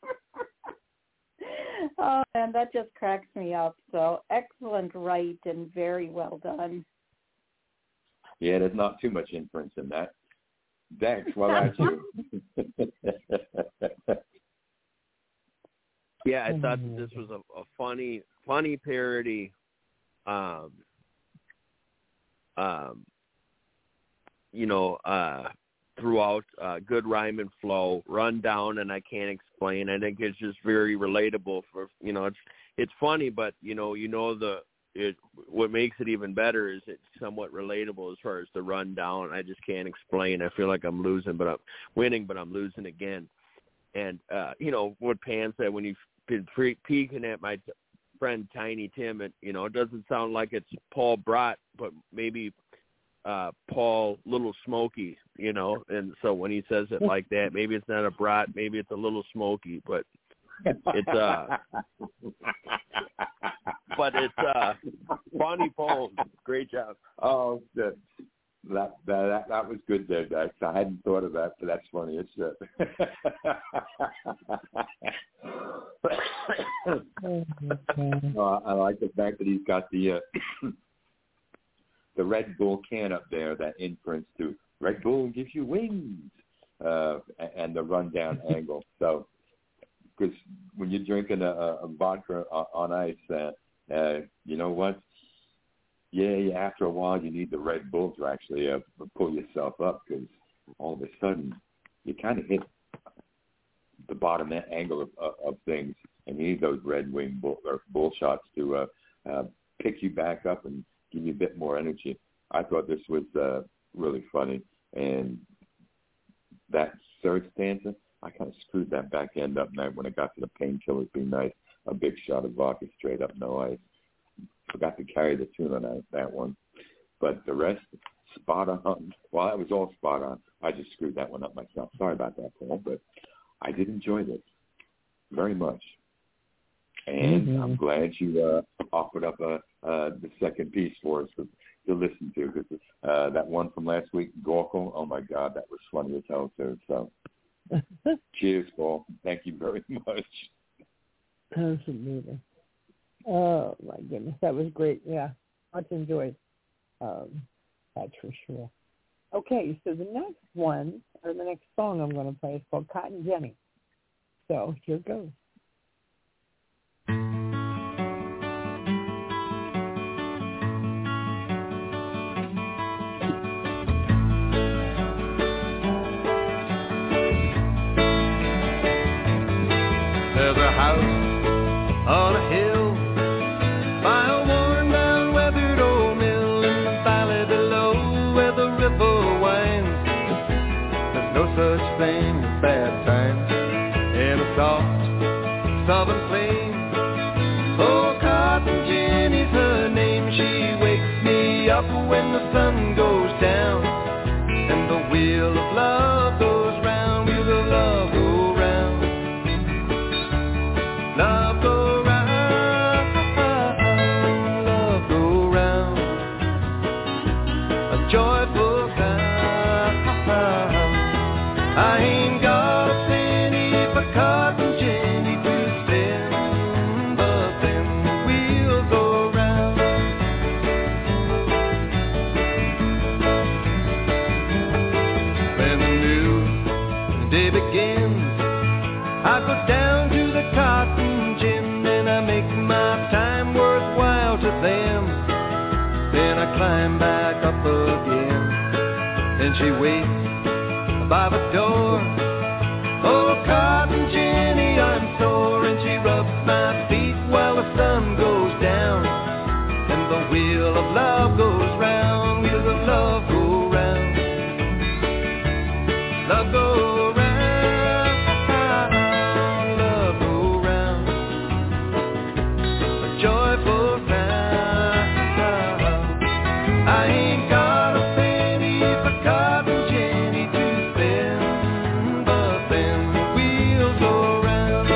Oh, and that just cracks me up. So excellent write and very well done. Yeah, there's not too much inference in that. Dex, what about you? Yeah, I thought that this was a, a funny, funny parody. Um, um, you know, uh, throughout uh, good rhyme and flow, run down, and I can't explain. I think it's just very relatable for, you know, it's it's funny, but you know, you know the it. What makes it even better is it's somewhat relatable as far as the run down. I just can't explain. I feel like I'm losing, but I'm winning, but I'm losing again. And uh, you know what Pan said when you've been pre- peeking at my t- friend Tiny Tim, and you know it doesn't sound like it's Paul Brat, but maybe uh, Paul Little Smoky, you know. And so when he says it like that, maybe it's not a Brat, maybe it's a Little Smoky, but it's uh, but it's uh, funny poem. Great job. Oh, that that that that was good there, Dex. I hadn't thought of that, but that's funny. It's uh, uh, I like the fact that he's got the uh, the Red Bull can up there, that inference to Red Bull gives you wings, uh, and the rundown angle. So, because when you're drinking a, a vodka on ice, uh, uh, you know what? Yeah, after a while you need the Red Bull to actually uh, pull yourself up, because all of a sudden you kind of hit the bottom angle of, of, of things, and you need those Red Wing bull, or bull shots to uh, uh, pick you back up and give you a bit more energy. I thought this was uh, really funny, and that third stanza, I kind of screwed that back end up now when I got to the painkillers. Be nice, a big shot of vodka, straight up, no ice. Forgot to carry the tune on that, that one. But the rest, spot on. Well, that was all spot on. I just screwed that one up myself. Sorry about that, Paul, but I did enjoy this very much. And mm-hmm. I'm glad you uh, offered up uh, uh, the second piece for us to, to listen to, because uh, that one from last week, Gorkle, oh, my God, that was funny as hell, too. So cheers, Paul. Thank you very much. Absolutely. Oh, my goodness. That was great. Yeah, much enjoyed. Um, that's for sure. Okay, so the next one, or the next song I'm going to play is called Cotton Jenny. So here goes. up when the sun goes down, and the wheel of love goes round, wheel of love go round, love go round, love go round, a joyful sound. I ain't got a penny for cotton Jenny to spend, but then the wheel go round. When the new day begins, I go down to the cotton gin, and I make my time worthwhile to them. Then I climb back up again, and she waits by the door. Oh, Cotton Jenny, I'm sore, and she rubs my feet while the sun goes down, and the wheel of love goes round, wheels of love go round, love go round, love go round, a joyful sound. I ain't got a penny for Cotton Jenny to spend, but then the wheels go round.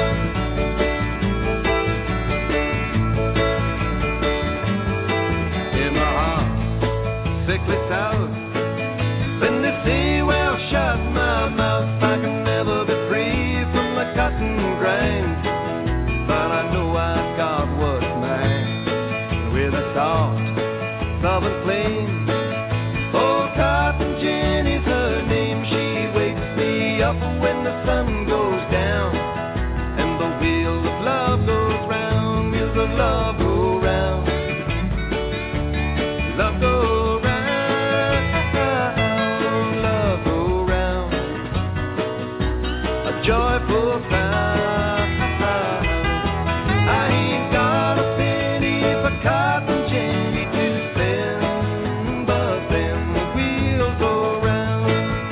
In my heart, sickly south, when they say, well, shut my mouth, I can never be free from the cotton grind, but I know I've got what's mine, with a soft southern plain. Oh, Cotton Jenny's her name. She wakes me up when the sun goes down, and the wheel of love goes round, wheels of love go round, love go round, love go round, a joyful sound. I ain't got a penny for Cotton Jenny to spend, but then the wheels go round,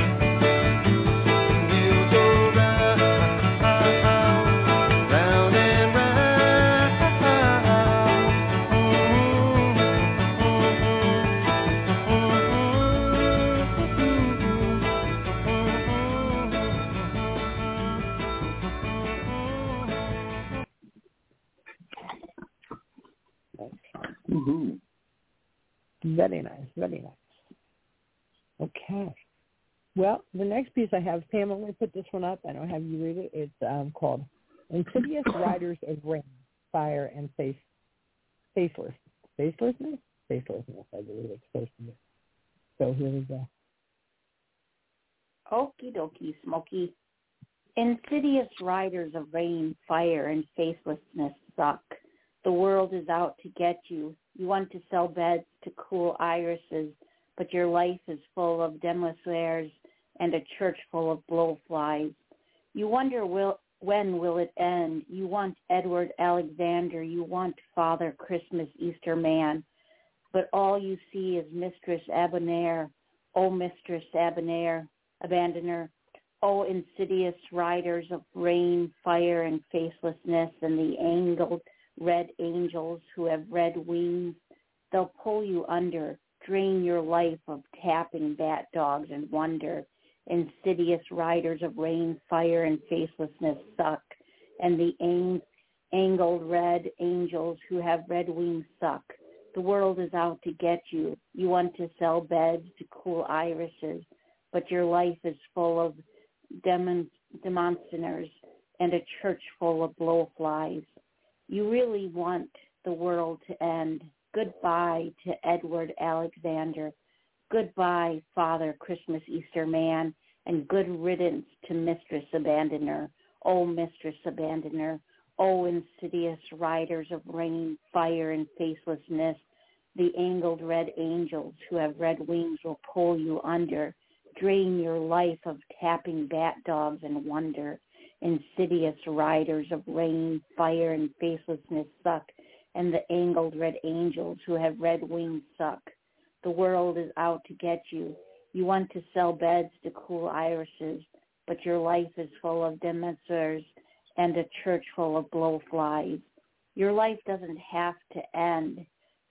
wheels go round, round and round. Woohoo. Very nice, very nice. Okay. Well, the next piece I have, Pam, I'm going to put this one up. I don't have you read it. It's um, called Insidious Riders of Rain, Fire, and Faith, Faithless. Faithlessness? Faithlessness, I believe it's supposed to be. So here we go. Okie dokie, Smokey. Insidious riders of rain, fire, and faithlessness suck. The world is out to get you. You want to sell beds to cool irises, but your life is full of demoiselles and a church full of blowflies. You wonder will, when will it end. You want Edward Alexander. You want Father Christmas Easter Man. But all you see is Mistress Abonair. Oh, Mistress Abonair, Abandoner. Oh, insidious riders of rain, fire, and facelessness, and the angled red angels who have red wings. They'll pull you under, drain your life of tapping bat dogs and wonder. Insidious riders of rain, fire, and facelessness suck, and the ang- angled red angels who have red wings suck. The world is out to get you. You want to sell beds to cool irises, but your life is full of demon- demonstrators and a church full of blowflies. You really want the world to end. Goodbye to Edward Alexander. Goodbye, Father Christmas Easter Man, and good riddance to Mistress Abandoner. Oh, Mistress Abandoner. Oh, insidious riders of rain, fire, and facelessness. The angled red angels who have red wings will pull you under, drain your life of tapping bat dogs and wonder. Insidious riders of rain, fire, and facelessness suck, and the angled red angels who have red wings suck. The world is out to get you. You want to sell beds to cool irises, but your life is full of demoiselles and a church full of blowflies. Your life doesn't have to end.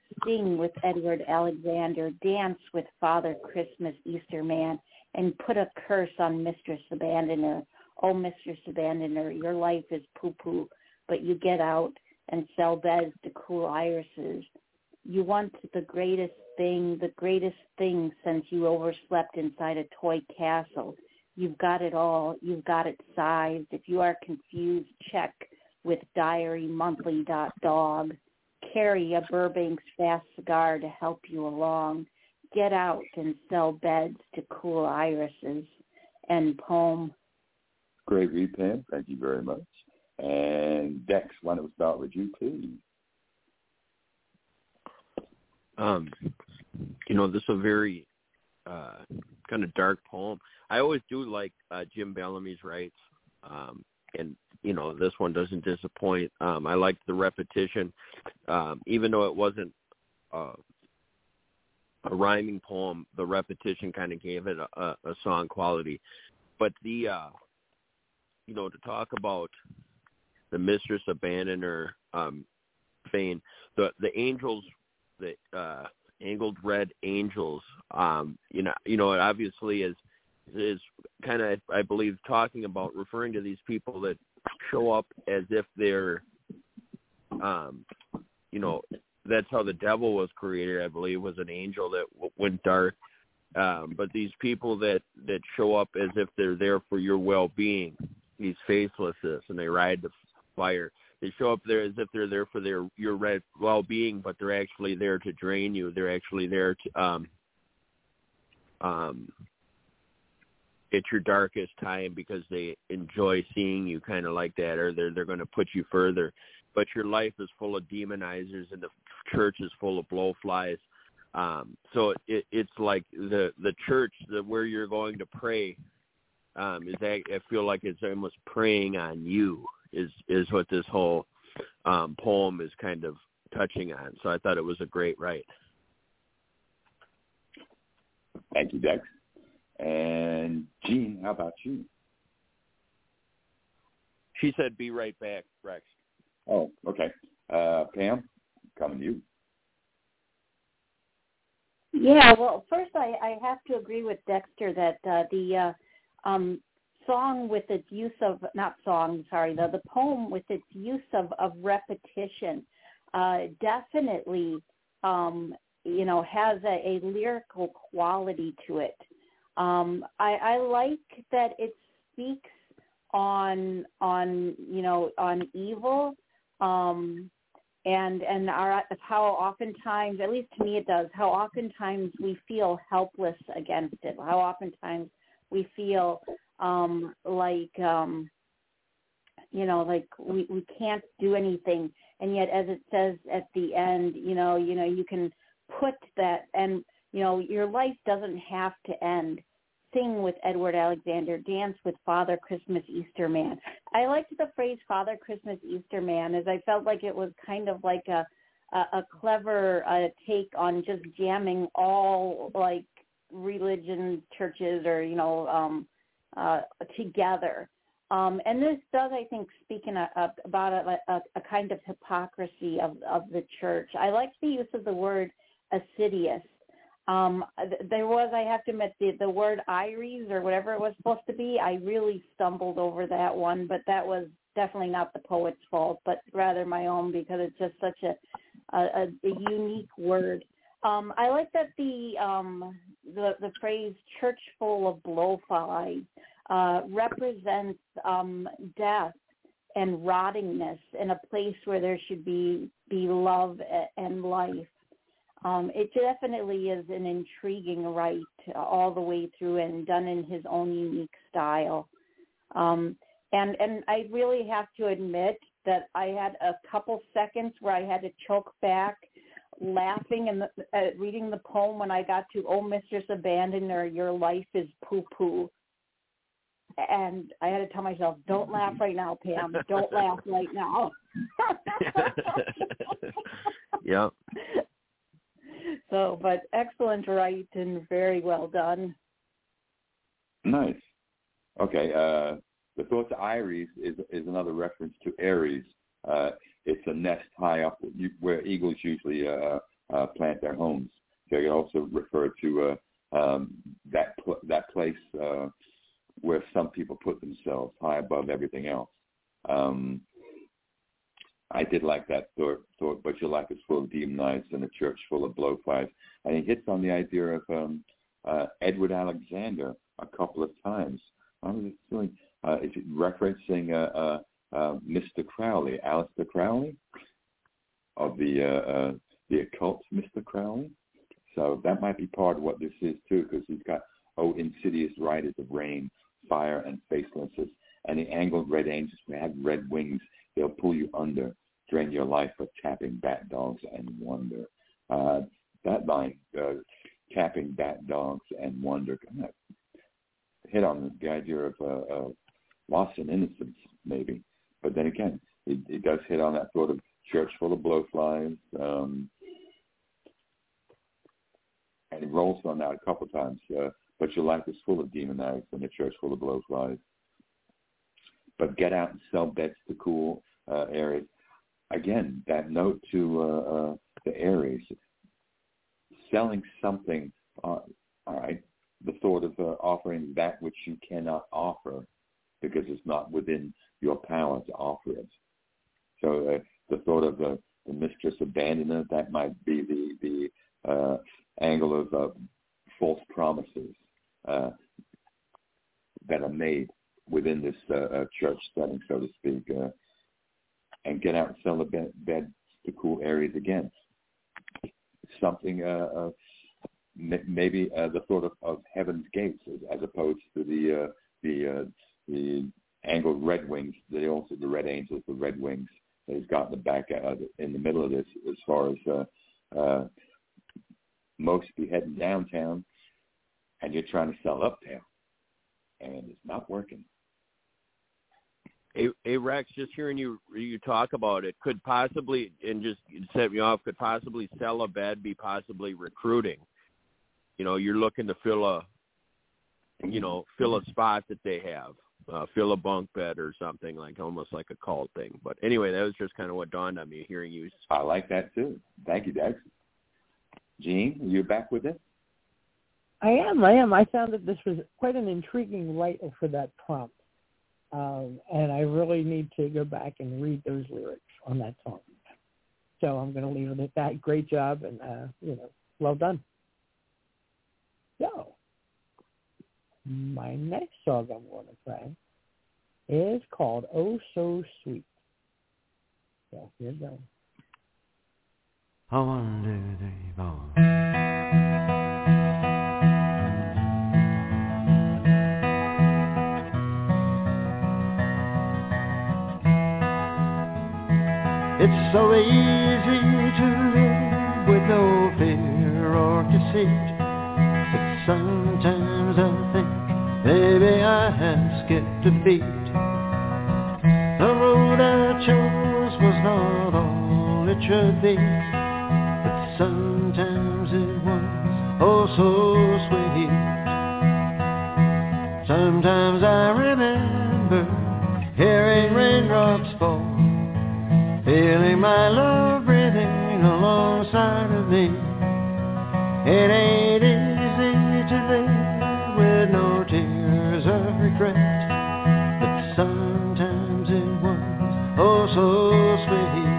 sing with Edward Alexander, dance with Father Christmas Easter Man, and put a curse on Mistress Abandoner. Oh, Mistress Abandoner, your life is poo-poo, but you get out and sell beds to cool irises. You want the greatest thing, the greatest thing since you overslept inside a toy castle. You've got it all. You've got it sized. If you are confused, check with diary monthly dot dog. Carry a Burbank's fast cigar to help you along. Get out and sell beds to cool irises. End poem. Great read, Pam. Thank you very much. And Dex, why don't we start with you, please? Um, you know, this is a very uh, kind of dark poem. I always do like uh, Jim Bellamy's rights, um, and you know, this one doesn't disappoint. Um, I liked the repetition, um, even though it wasn't uh, a rhyming poem. The repetition kind of gave it a, a, a song quality. But the, uh, you know, to talk about the Mistress Abandoner um, vein, the the angels, the uh, angled red angels, um, you know, you know, it obviously is is kind of, I believe, talking about referring to these people that show up as if they're, um, you know, that's how the devil was created, I believe, was an angel that w- went dark. Um, but these people that, that show up as if they're there for your well-being, these faithlesses, and they ride the fire. They show up there as if they're there for their your red well-being, but they're actually there to drain you. They're actually there to um, um, at your darkest time because they enjoy seeing you kind of like that, or they're they're going to put you further. But your life is full of demonizers, and the church is full of blowflies. Um, so it, it's like the the church, the, where you're going to pray, um, is that, I feel like it's almost preying on you. Is is what this whole um, poem is kind of touching on. So I thought it was a great write. Thank you, Dex. And Jean, how about you? She said, "Be right back, Rex." Oh, okay. Uh, Pam, coming to you. Yeah, well, first I, I have to agree with Dexter that uh, the uh, um, song with its use of, not song, sorry, the, the poem with its use of, of repetition uh, definitely, um, you know, has a, a lyrical quality to it. Um, I, I like that it speaks on, on you know, on evil, um, and and our, how oftentimes, at least to me it does, how oftentimes we feel helpless against it, how oftentimes we feel um, like, um, you know, like we, we can't do anything. And yet, as it says at the end, you know, you know, you can put that, and, you know, your life doesn't have to end. Sing with Edward Alexander, dance with Father Christmas Easter Man. I liked the phrase Father Christmas Easter Man, as I felt like it was kind of like a a, a clever uh, take on just jamming all like religion, churches, or, you know, um, uh, together. Um, and this does, I think, speak in a, a, about a, a, a kind of hypocrisy of, of the church. I liked the use of the word assiduous. Um, there was, I have to admit, the, the word iris or whatever it was supposed to be, I really stumbled over that one, but that was definitely not the poet's fault, but rather my own, because it's just such a, a, a unique word. Um, I like that the, um, the the phrase "church full of blowflies" uh, represents um, death and rottingness in a place where there should be be love and life. Um, it definitely is an intriguing write all the way through, and done in his own unique style. Um, and and I really have to admit that I had a couple seconds where I had to choke back laughing and uh, reading the poem when I got to "Oh, Mistress Abandoner, your life is poo-poo." And I had to tell myself, don't laugh right now, Pam. Don't laugh right now. Yeah. So, but excellent write and very well done. Nice. Okay. Uh, the thought to Iris is is another reference to Aries. Uh, it's a nest high up where eagles usually uh, uh, plant their homes. They could also refer to uh, um, that pl- that place uh, where some people put themselves high above everything else. Um, I did like that thought, thought, but your life is full of demonized and a church full of blowflies. And he hits on the idea of um, uh, Edward Alexander a couple of times. I was feeling, uh, is it referencing uh, uh, uh, Mister Crowley, Aleister Crowley, of the uh, uh, the occult Mister Crowley? So that might be part of what this is too, because he's got, oh, insidious riders of rain, fire, and facelessness. And the angled red angels who have red wings, they'll pull you under, drain your life for tapping bat dogs and wonder. Uh, that line, uh, tapping bat dogs and wonder, kind of hit on the idea of uh, uh, loss and innocence, maybe. But then again, it, it does hit on that sort of church full of blowflies. Um, and it rolls on that a couple of times. Uh, but your life is full of demonized and a church full of blowflies. But get out and sell beds to cool uh, areas. Again, that note to uh, uh, the Aries, selling something, uh, all right, the thought of uh, offering that which you cannot offer because it's not within your power to offer it. So uh, the thought of uh, the mistress abandonment, that might be the, the uh, angle of uh, false promises uh, that are made within this uh, uh, church setting, so to speak, uh, and get out and sell the bed, beds to cool areas again. Something, uh, uh, m- maybe uh, the thought of, of heaven's gates, as, as opposed to the uh, the uh, the angled red wings. They also the red angels, the red wings that he's got in the back uh, in the middle of this. As far as uh, uh, most be heading downtown, and you're trying to sell uptown, and it's not working. Hey, hey, Rex, just hearing you you talk about it, could possibly, and just set me off, could possibly sell a bed be possibly recruiting? You know, you're looking to fill a, you know, fill a spot that they have, uh, fill a bunk bed or something, like almost like a cult thing. But anyway, that was just kind of what dawned on me hearing you. I like that too. Thank you, Dex. Gene, are you back with it? I am, I am. I found that this was quite an intriguing writer for that prompt. Um, and I really need to go back and read those lyrics on that song. So I'm going to leave it at that. Great job, and, uh, you know, well done. So, my next song I'm going to play is called Oh So Sweet. So, here it goes. I wonder they've all It's so easy to live with no fear or deceit, but sometimes I think maybe I have skipped a beat. The road I chose was not all it should be, but sometimes it was oh so sweet. Sometimes I remember hearing raindrops fall, feeling my love breathing alongside of me. It ain't easy to live with no tears of regret, but sometimes it was oh so sweet.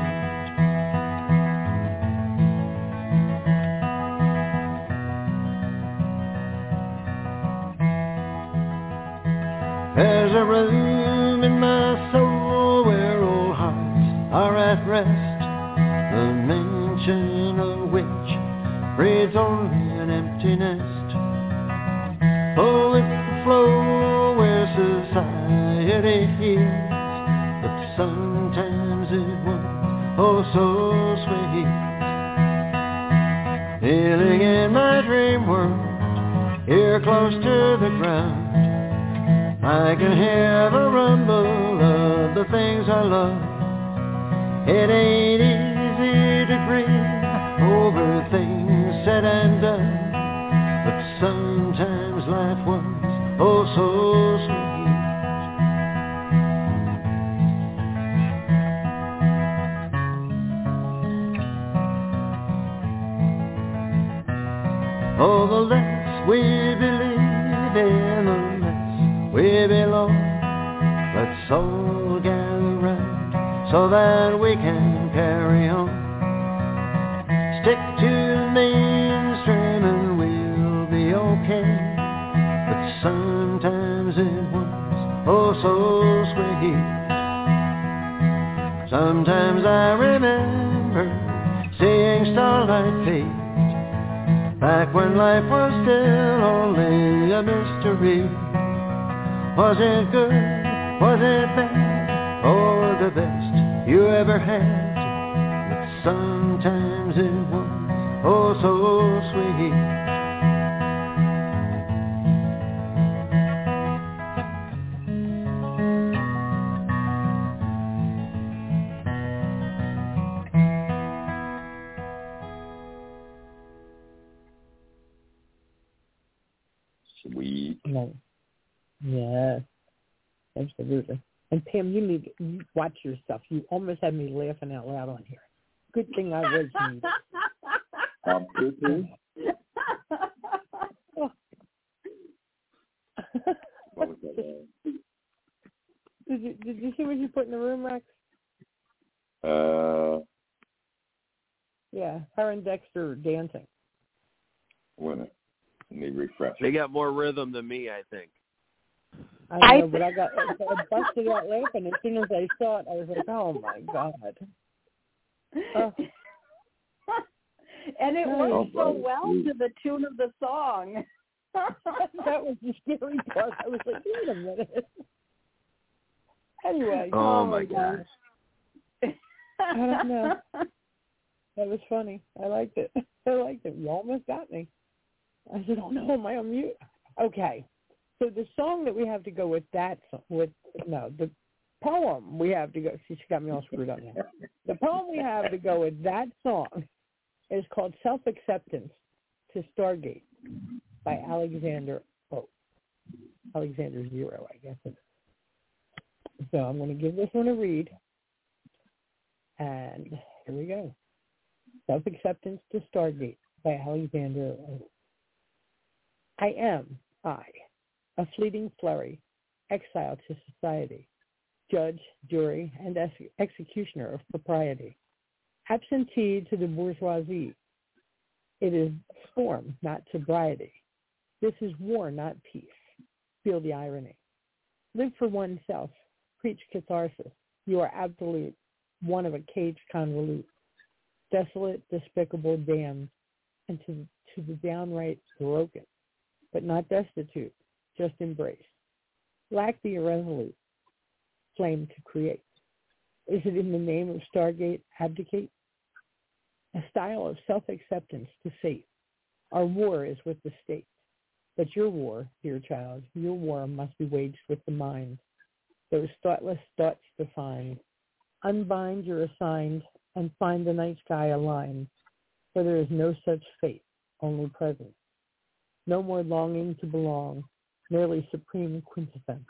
There's a room in my soul where old hearts are at rest, the mention of which breeds only an empty nest. Oh, it's the flow where society heals, but sometimes it was oh so sweet. Kneeling in my dream world, here close to the ground, I can hear the rumble of the things I love. It ain't easy to grieve over things said and done, but sometimes life was oh so sweet. Oh, the less we believe in, the less we belong. Let's all gather round so that we can carry on. Stick to the mainstream and we'll be okay. But sometimes it was oh so sweet. Sometimes I remember seeing starlight fade, back when life was still only a mystery. Was it good? Was it bad? Or the best you ever had? But sometimes it was oh so sweet. Sweet. No. Yes, absolutely. And Pam, you need you watch yourself. You almost had me laughing out loud on here. Good thing I was muted. Um, cuckoo. Oh. What was that? Did you did you see what you put in the room, Rex? Uh, Yeah, her and Dexter dancing. wait a minute. Let me refresh. They got more rhythm than me, I think. I know, but I got I busted out laughing as soon as I saw it. I was like, oh my god. Oh. And it Oh, worked so buddy. well to the tune of the song. That was the scary part. I was like, wait a minute. Anyway. Oh, my gosh. I don't know. That was funny. I liked it. I liked it. You almost got me. I said, oh no, am I on mute? Okay. So the song that we have to go with that song, with, no, the poem we have to go, see, she got me all screwed up now. The poem we have to go with that song is called Self-Acceptance to Stargate by Alexander, oh, Alexander Zero, I guess it is. So I'm going to give this one a read. And here we go. Self-Acceptance to Stargate by Alexander O. I am, I, a fleeting flurry, exile to society, judge, jury, and ex- executioner of propriety, absentee to the bourgeoisie. It is form, not sobriety. This is war, not peace. Feel the irony. Live for oneself. Preach catharsis. You are absolute, one of a caged convolute, desolate, despicable, damned, and to, to the downright broken, but not destitute, just embrace. Lack the irresolute, flame to create. Is it in the name of Stargate abdicate? A style of self-acceptance to sate. Our war is with the state. But your war, dear child, your war must be waged with the mind. Those thoughtless thoughts defined. Unbind your assigned and find the night sky aligned. For there is no such fate, only presence. No more longing to belong, merely supreme quintessence.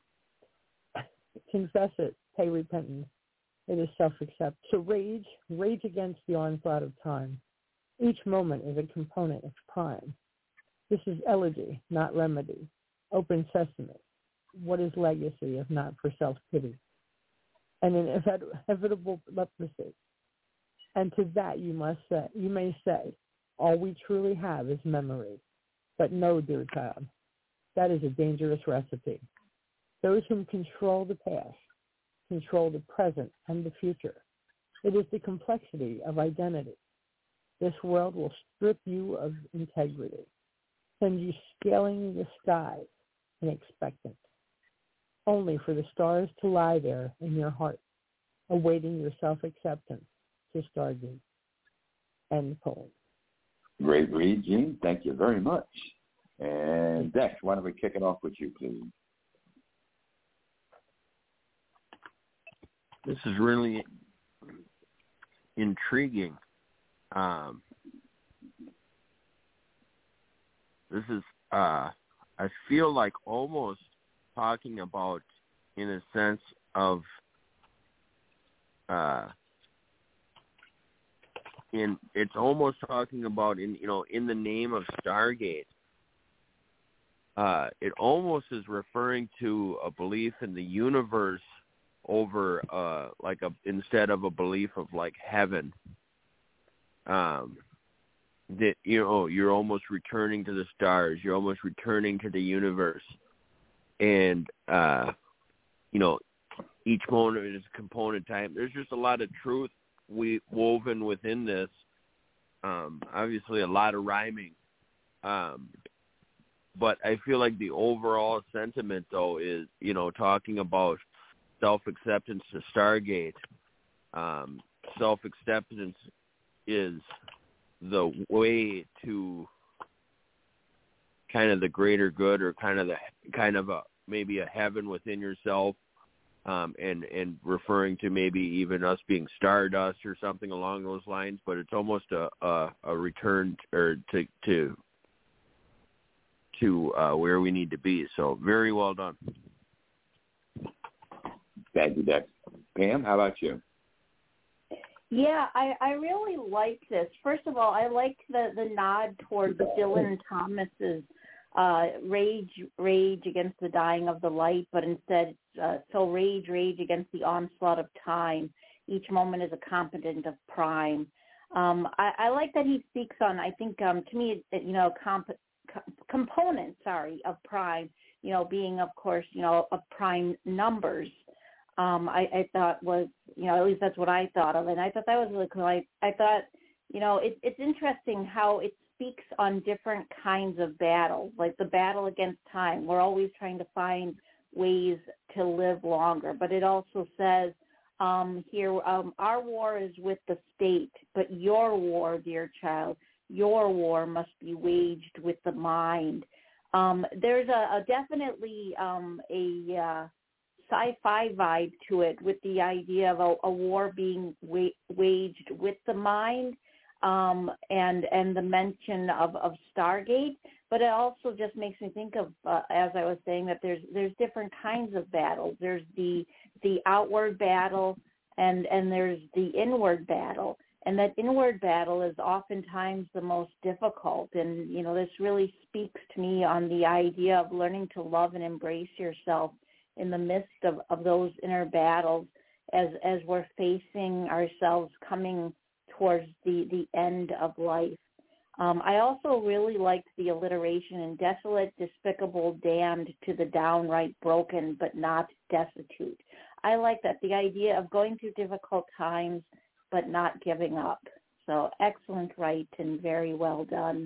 Confess it, pay repentance. It is self-accept. To rage, rage against the onslaught of time. Each moment is a component of crime. This is elegy, not remedy. Open sesame. What is legacy if not for self-pity? And an inevitable leprosy. And to that you must say, you may say, all we truly have is memory. But no, dear child, that is a dangerous recipe. Those who control the past control the present and the future. It is the complexity of identity. This world will strip you of integrity, send you scaling the skies and expectant, only for the stars to lie there in your heart, awaiting your self-acceptance to Stargate. End poem. Great read, Gene. Thank you very much. And Dex, why don't we kick it off with you, please? This is really intriguing. Um, this is, uh, I feel like almost talking about, in a sense of, uh, and it's almost talking about in you know in the name of Stargate. Uh, it almost is referring to a belief in the universe over uh, like a instead of a belief of like heaven. Um, that you know you're almost returning to the stars. You're almost returning to the universe, and uh, you know each moment is a component time. There's just a lot of truth we woven within this. Um, obviously, a lot of rhyming. Um, But I feel like the overall sentiment, though, is, you know, talking about self-acceptance to Stargate. Um, self-acceptance is the way to kind of the greater good, or kind of the kind of a maybe a heaven within yourself, um, and and referring to maybe even us being stardust or something along those lines. But it's almost a a, a return or to to. to uh, where we need to be. So very well done. Thank you, Dex. Pam, how about you? Yeah, I, I really like this. First of all, I like the, the nod towards Dylan Thomas's uh, rage, rage against the dying of the light, but instead, uh, so rage, rage against the onslaught of time. Each moment is a component of prime. Um, I, I like that he speaks on, I think, um, to me, you know, comp- component, sorry, of prime, you know, being, of course, you know, of prime numbers, um, I, I thought was, you know, at least that's what I thought of. And I thought that was really cool. I, I thought, you know, it, it's interesting how it speaks on different kinds of battles, like the battle against time. We're always trying to find ways to live longer. But it also says um, here, um, our war is with the state, but your war, dear child, your war must be waged with the mind. Um, there's a, a definitely um, a uh, sci-fi vibe to it, with the idea of a, a war being wa- waged with the mind, um, and and the mention of, of Stargate. But it also just makes me think of, uh, as I was saying, that there's there's different kinds of battles. There's the the outward battle, and and there's the inward battle. And that inward battle is oftentimes the most difficult. And, you know, this really speaks to me on the idea of learning to love and embrace yourself in the midst of, of those inner battles as as we're facing ourselves coming towards the, the end of life. Um, I also really liked the alliteration in desolate, despicable, damned to the downright broken, but not destitute. I like that, the idea of going through difficult times but not giving up. So excellent write and very well done.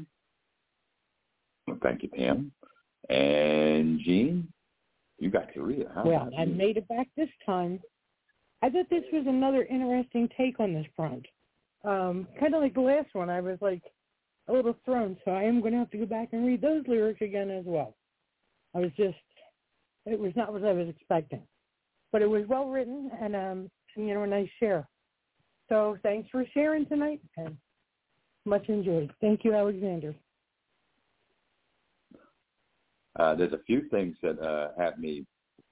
Well, thank you, Pam. And Jean, you got to read it. How well, I you? made it back this time. I thought this was another interesting take on this front. Um, kind of like the last one, I was like a little thrown, so I am going to have to go back and read those lyrics again as well. I was just, it was not what I was expecting. But it was well written and, um, you know, a nice share. So thanks for sharing tonight, and much enjoyed. Thank you, Alexander. Uh, there's a few things that uh, have me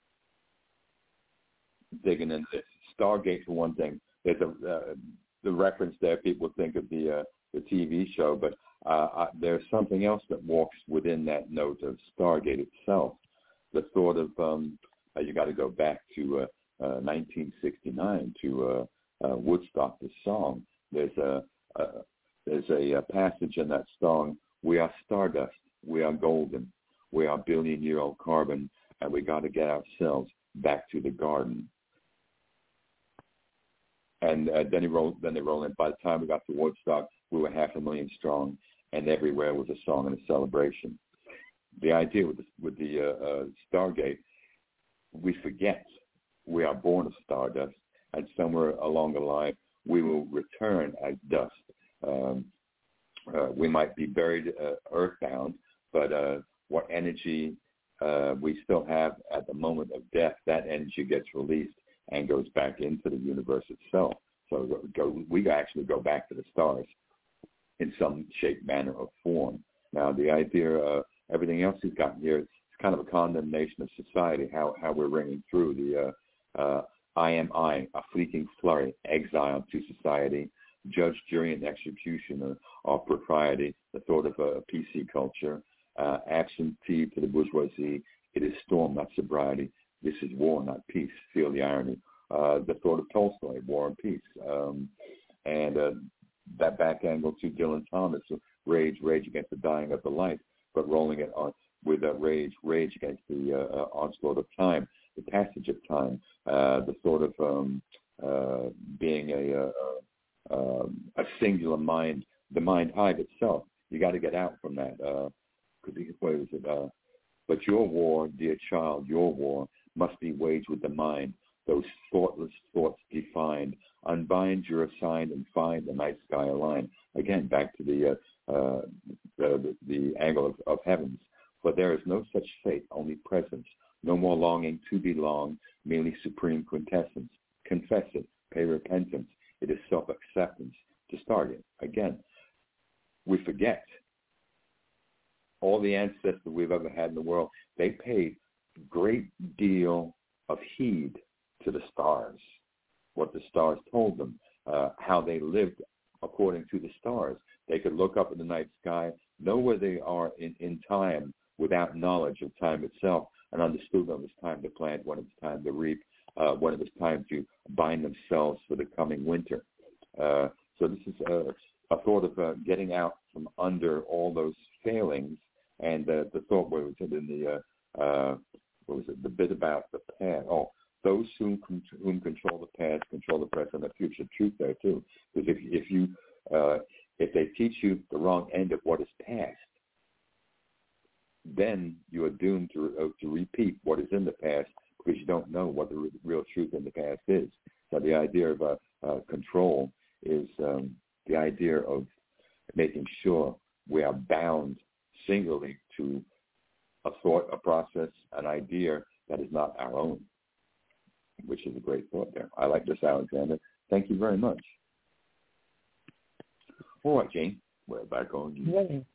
digging into this. Stargate, for one thing. There's a uh, the reference there. People think of the uh, the T V show, but uh, I, there's something else that walks within that note of Stargate itself. The thought of um, uh, you got to go back to uh, uh, nineteen sixty-nine to Uh, Uh, Woodstock, the song. There's a uh, there's a, a passage in that song. We are stardust. We are golden. We are billion-year-old carbon, and we got to get ourselves back to the garden. And uh, then he rolled. Then they rolled in. By the time we got to Woodstock, we were half a million strong, and everywhere was a song and a celebration. The idea with the, with the uh, uh, Stargate, we forget we are born of stardust. And somewhere along the line, we will return as dust. Um, uh, we might be buried uh, earthbound, but uh, what energy uh, we still have at the moment of death, that energy gets released and goes back into the universe itself. So go, we actually go back to the stars in some shape, manner, or form. Now, the idea, uh, everything else he's got here, it's kind of a condemnation of society, how, how we're ringing through the uh, uh, I am I, a fleeting flurry, exile to society, judge, jury, and executioner of propriety, the thought of a P C culture, uh, absentee to the bourgeoisie. It is storm, not sobriety. This is war, not peace. Feel the irony. Uh, the thought of Tolstoy, War and Peace. Um, and uh, that back angle to Dylan Thomas, rage, rage against the dying of the light, but rolling it on with a rage, rage against the uh, uh, onslaught of time, the passage of time, uh, the thought of um, uh, being a, a, a, a singular mind, the mind hive itself. You got to get out from that. Uh, what is it? Uh, but your war, dear child, your war must be waged with the mind. Those thoughtless thoughts defined. Unbind your assigned and find the night sky align. Again, back to the uh, uh, the, the, the angle of, of heavens. For there is no such fate, only presence. No more longing to belong, merely supreme quintessence. Confess it, pay repentance. It is self-acceptance. To start it, again, we forget all the ancestors we've ever had in the world. They paid great deal of heed to the stars, what the stars told them, uh, how they lived according to the stars. They could look up in the night sky, know where they are in, in time without knowledge of time itself, and understood when it was time to plant, when it was time to reap, uh, when it was time to bind themselves for the coming winter. Uh, so this is a, a thought of uh, getting out from under all those failings, and uh, the thought, what was it in the, uh, uh, what was it, the bit about the past? Oh, those whom, whom control the past control the present and the future. Truth there too, because if if you uh, if they teach you the wrong end of what is past, then you are doomed to uh, to repeat what is in the past because you don't know what the re- real truth in the past is. So the idea of uh, uh, control is um, the idea of making sure we are bound singularly to a thought, a process, an idea that is not our own, which is a great thought there. I like this, Alexander. Thank you very much. All right, Jane, we're back on you. Right.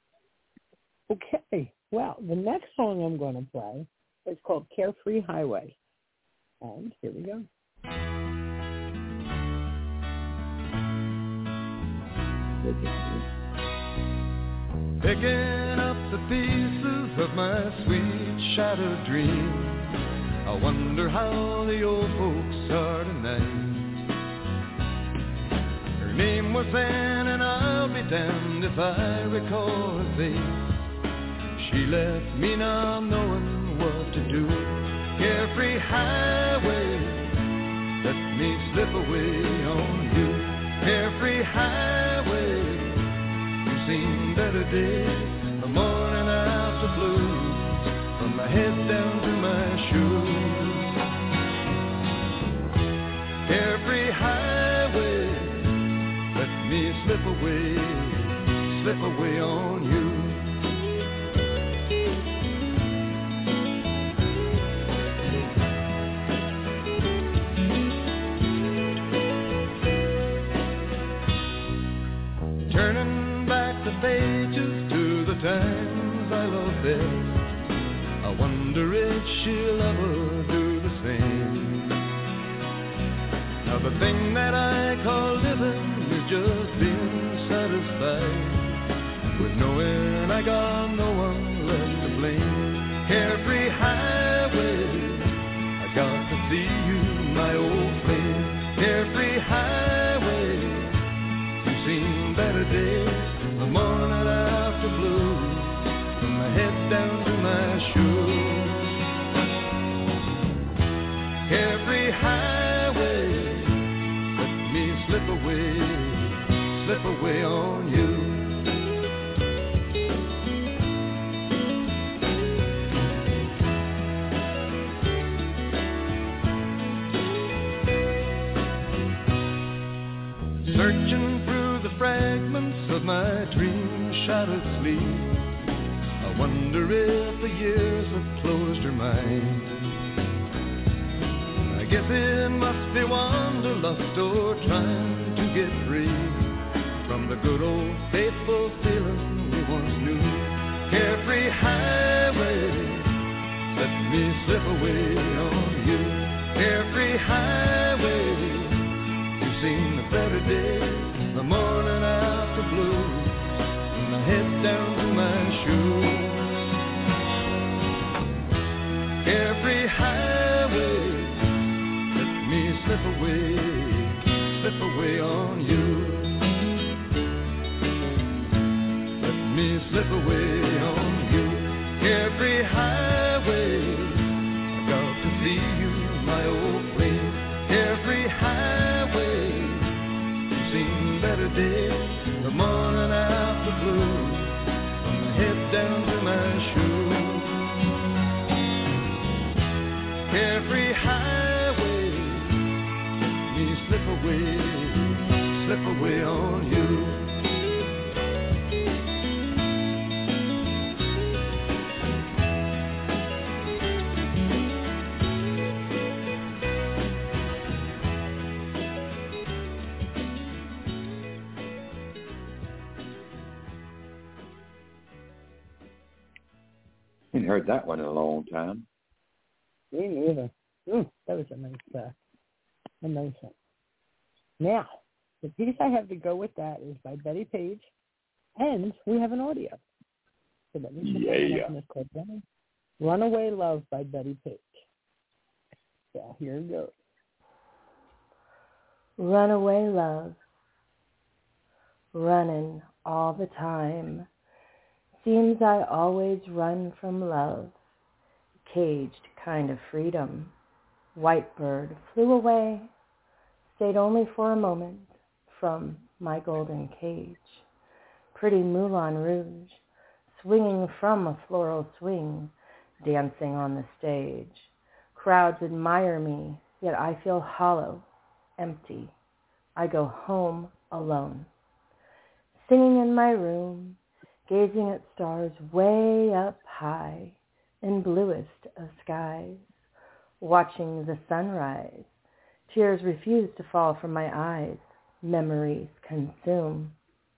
Okay. Well, the next song I'm going to play is called Carefree Highway. And here we go. Picking up the pieces of my sweet shattered dream, I wonder how the old folks are tonight. Her name was Anne, and I'll be damned if I recall her face. She left me now knowing what to do. Carefree highway, let me slip away on you. Carefree highway, you've seen better days, the morning after blues, from my head down to my shoes. Carefree highway, let me slip away, slip away on you. Turning back the pages to the times I love best, I wonder if she'll ever do the same. Now the thing that I call living is just being satisfied with knowing I got no one left to blame. Carefree highway, I got to see you, my old flame. Carefree highway, you've seen better days, the morning after blues, from my head down to my shoes. Carefree highway, let me slip away, slip away on you. Searching through the fragments of my dream-shattered sleep, I wonder if the years have closed her mind. I guess it must be wanderlust or trying to get free from the good old faithful feeling we once knew. Carefree highway, let me slip away on you. Carefree highway, you've seen the better days, slip away, slip away on you. Let me slip away on you. Every highway, I got to see you, my old flame. Every highway, you've seen better days. The morning after blue, from my head down to my shoes. Every highway, let me slip away, slip away on you. Ain't heard that one in a long time. Me neither. Ooh, that was a nice, uh, a nice one. Now, the piece I have to go with that is by Betty Page, and we have an audio. So let me put Yeah, that one yeah. up in this clip. Runaway Love by Betty Page. So here it goes. Runaway love, running all the time. Seems I always run from love, caged kind of freedom. White bird flew away, stayed only for a moment from my golden cage. Pretty Moulin Rouge, swinging from a floral swing, dancing on the stage. Crowds admire me, yet I feel hollow, empty. I go home alone. Singing in my room, gazing at stars way up high in bluest of skies, watching the sunrise. Tears refuse to fall from my eyes, memories consume.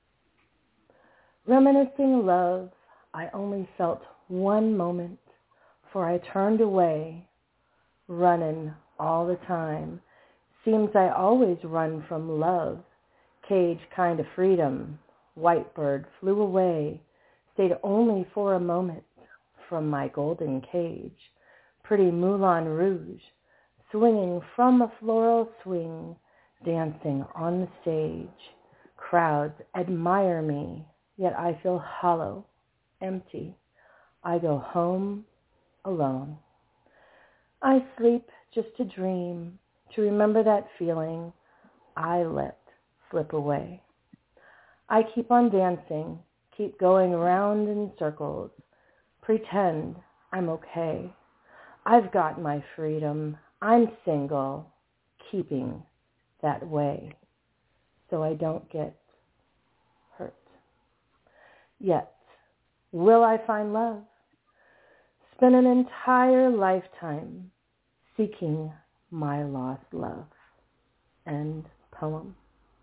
Reminiscing love, I only felt one moment, for I turned away, running all the time. Seems I always run from love, cage kind of freedom. White bird flew away, stayed only for a moment from my golden cage. Pretty Moulin Rouge, swinging from a floral swing, dancing on the stage. Crowds admire me, yet I feel hollow, empty. I go home alone. I sleep just to dream, to remember that feeling I let slip away. I keep on dancing, keep going around in circles, pretend I'm okay. I've got my freedom, I'm single, keeping that way, so I don't get hurt. Yet, will I find love? Spend an entire lifetime seeking my lost love. End poem.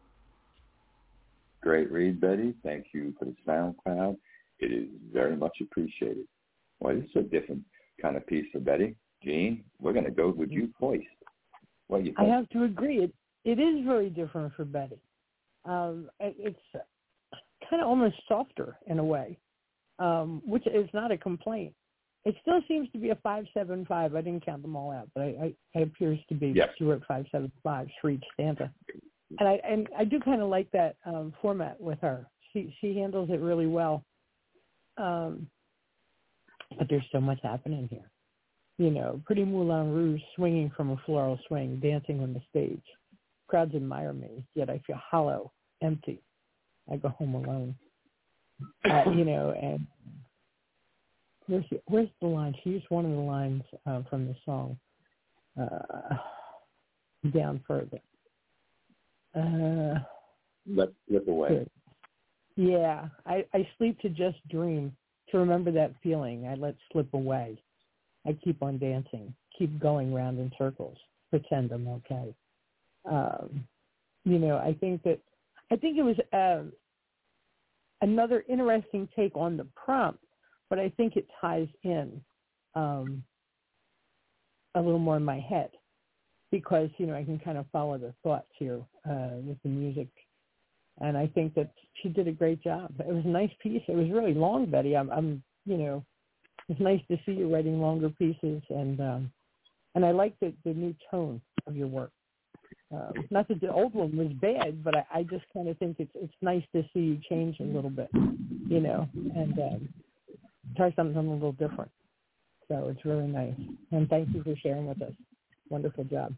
Great read, Betty. Thank you for the SoundCloud. It is very much appreciated. Well, this is a different kind of piece for Betty. Gene, we're going to go with you first. What do you I think? have to agree. It it is very different for Betty. Um, it, it's kind of almost softer in a way, um, which is not a complaint. It still seems to be a five seven five. I didn't count them all out, but I, I, it appears to be Yep. she wrote five seven five for each stanza. And I and I do kind of like that um, format with her. She she handles it really well. Um, but there's so much happening here. You know, Pretty Moulin Rouge, swinging from a floral swing, dancing on the stage. Crowds admire me, yet I feel hollow, empty. I go home alone. Uh, you know, and where's the, where's the line? She used one of the lines uh, from the song. Uh, down further. Uh, Let slip away. good. Yeah, I, I sleep to just dream, to remember that feeling. I let slip away. I keep on dancing, keep going round in circles, pretend I'm okay. Um, you know, I think that, I think it was uh, another interesting take on the prompt, but I think it ties in um, a little more in my head because, you know, I can kind of follow the thoughts here uh, with the music. And I think that she did a great job. It was a nice piece. It was really long, Betty. I'm, I'm you know, it's nice to see you writing longer pieces, and um, and I like the, the new tone of your work. Um, not that the old one was bad, but I, I just kind of think it's it's nice to see you change a little bit, you know, and um, try something a little different. So it's really nice. And thank you for sharing with us. Wonderful job.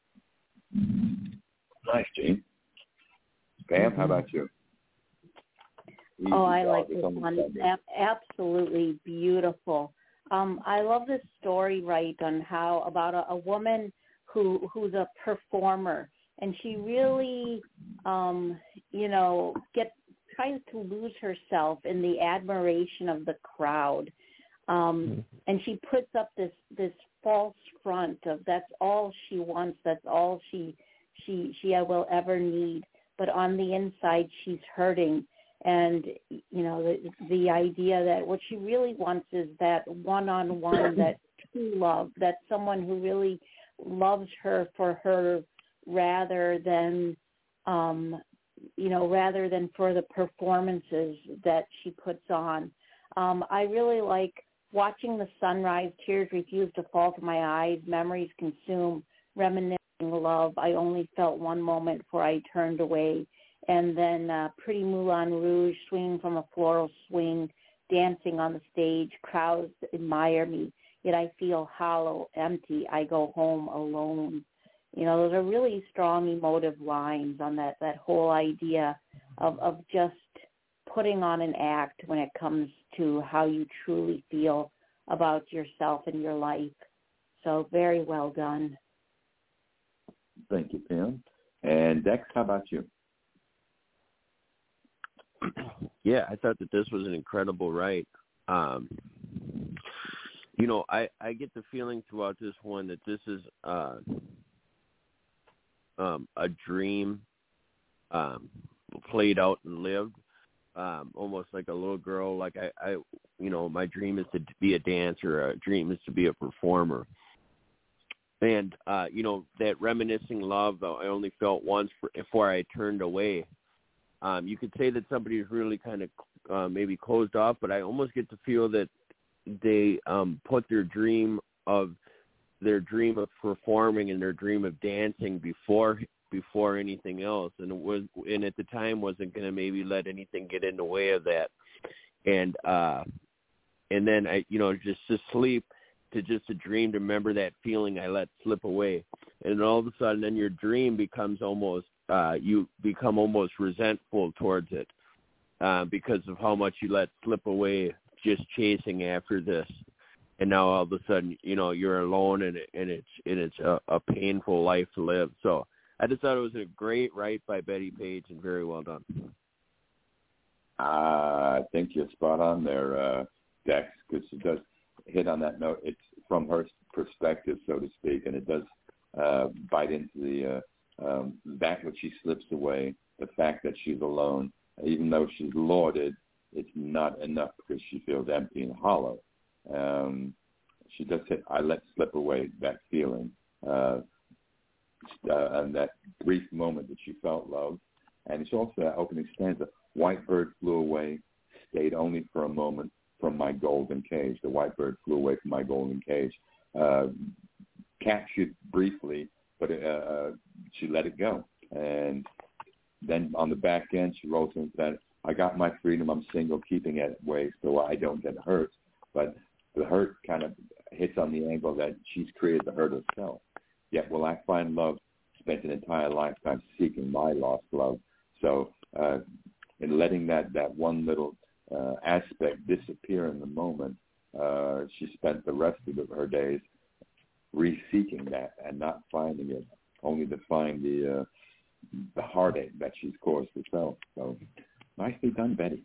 Nice, Gene. Pam, how about you? Easy Oh, I dog like with this something one. to It's say. ab- absolutely beautiful. Um, I love this story, right, on how about a, a woman who who's a performer, and she really, um, you know, get tries to lose herself in the admiration of the crowd, um, and she puts up this this false front of that's all she wants, that's all she she she will ever need, but on the inside she's hurting. And, you know, the, the idea that what she really wants is that one-on-one, that true love, that someone who really loves her for her rather than, um, you know, rather than for the performances that she puts on. Um, I really like watching the sunrise, tears refuse to fall from my eyes, memories consume, reminiscing love. I only felt one moment before I turned away. And then uh, Pretty Moulin Rouge, swinging from a floral swing, dancing on the stage, crowds admire me, yet I feel hollow, empty, I go home alone. You know, those are really strong emotive lines on that, that whole idea of, of just putting on an act when it comes to how you truly feel about yourself and your life. So very well done. Thank you, Pam. And Dex, how about you? Yeah, I thought that this was an incredible write. Um, you know, I, I get the feeling throughout this one that this is uh, um, a dream um, played out and lived, um, almost like a little girl. Like I, I, you know, my dream is to be a dancer. A dream is to be a performer. And, uh, you know, that reminiscing love I only felt once for, before I turned away. Um, you could say that somebody is really kind of uh, maybe closed off, but I almost get to feel that they um, put their dream of their dream of performing and their dream of dancing before before anything else, and it was and at the time wasn't going to maybe let anything get in the way of that, and uh, and then I you know just to sleep to just a dream to remember that feeling I let slip away, and all of a sudden then your dream becomes almost. Uh, you become almost resentful towards it uh, because of how much you let slip away just chasing after this. And now all of a sudden, you know, you're alone and, it, and it's and it's a, a painful life to live. So I just thought it was a great write by Betty Page and very well done. Uh, I think you're spot on there, uh, Dex, because it does hit on that note. It's from her perspective, so to speak, and it does uh, bite into the uh, Um, that which she slips away, the fact that she's alone, even though she's lauded, it's not enough because she feels empty and hollow. Um, she just said, I let slip away that feeling, uh, uh, and that brief moment that she felt love. And it's also that opening stanza, white bird flew away, stayed only for a moment from my golden cage. The white bird flew away from my golden cage. Uh, captured briefly, but uh, she let it go. And then on the back end, she wrote and said, I got my freedom, I'm single, keeping it away so I don't get hurt. But the hurt kind of hits on the angle that she's created the hurt herself. Yet will I find love, spent an entire lifetime seeking my lost love. So uh, in letting that, that one little uh, aspect disappear in the moment, uh, she spent the rest of the, her days re-seeking that and not finding it, only to find the uh, the heartache that she's caused herself. So nicely done, Betty.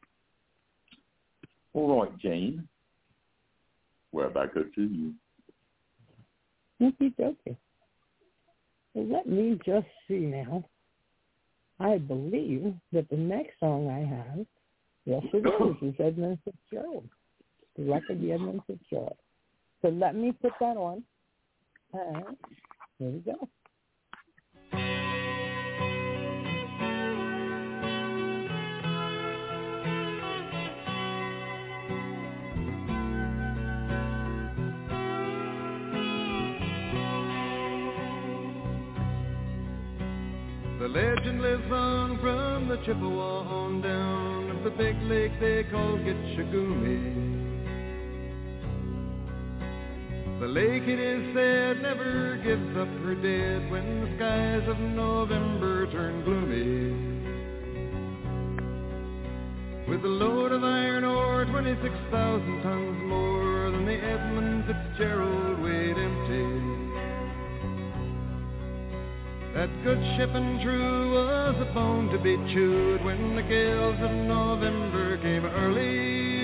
All right, Jane. We're back to you. Okie dokie. Well, let me just see now. I believe that the next song I have, yes it is, is Edmund Fitzgerald. The record, the Edmund Fitzgerald. So let me put that on. And here we go. The legend lives on from the Chippewa on down of the big lake they call Gitchagumi. The lake, it is said, never gives up her dead when the skies of November turn gloomy. With a load of iron ore, twenty-six thousand tons more than the Edmund Fitzgerald weighed empty. That good ship and true was a bone to be chewed when the gales of November came early.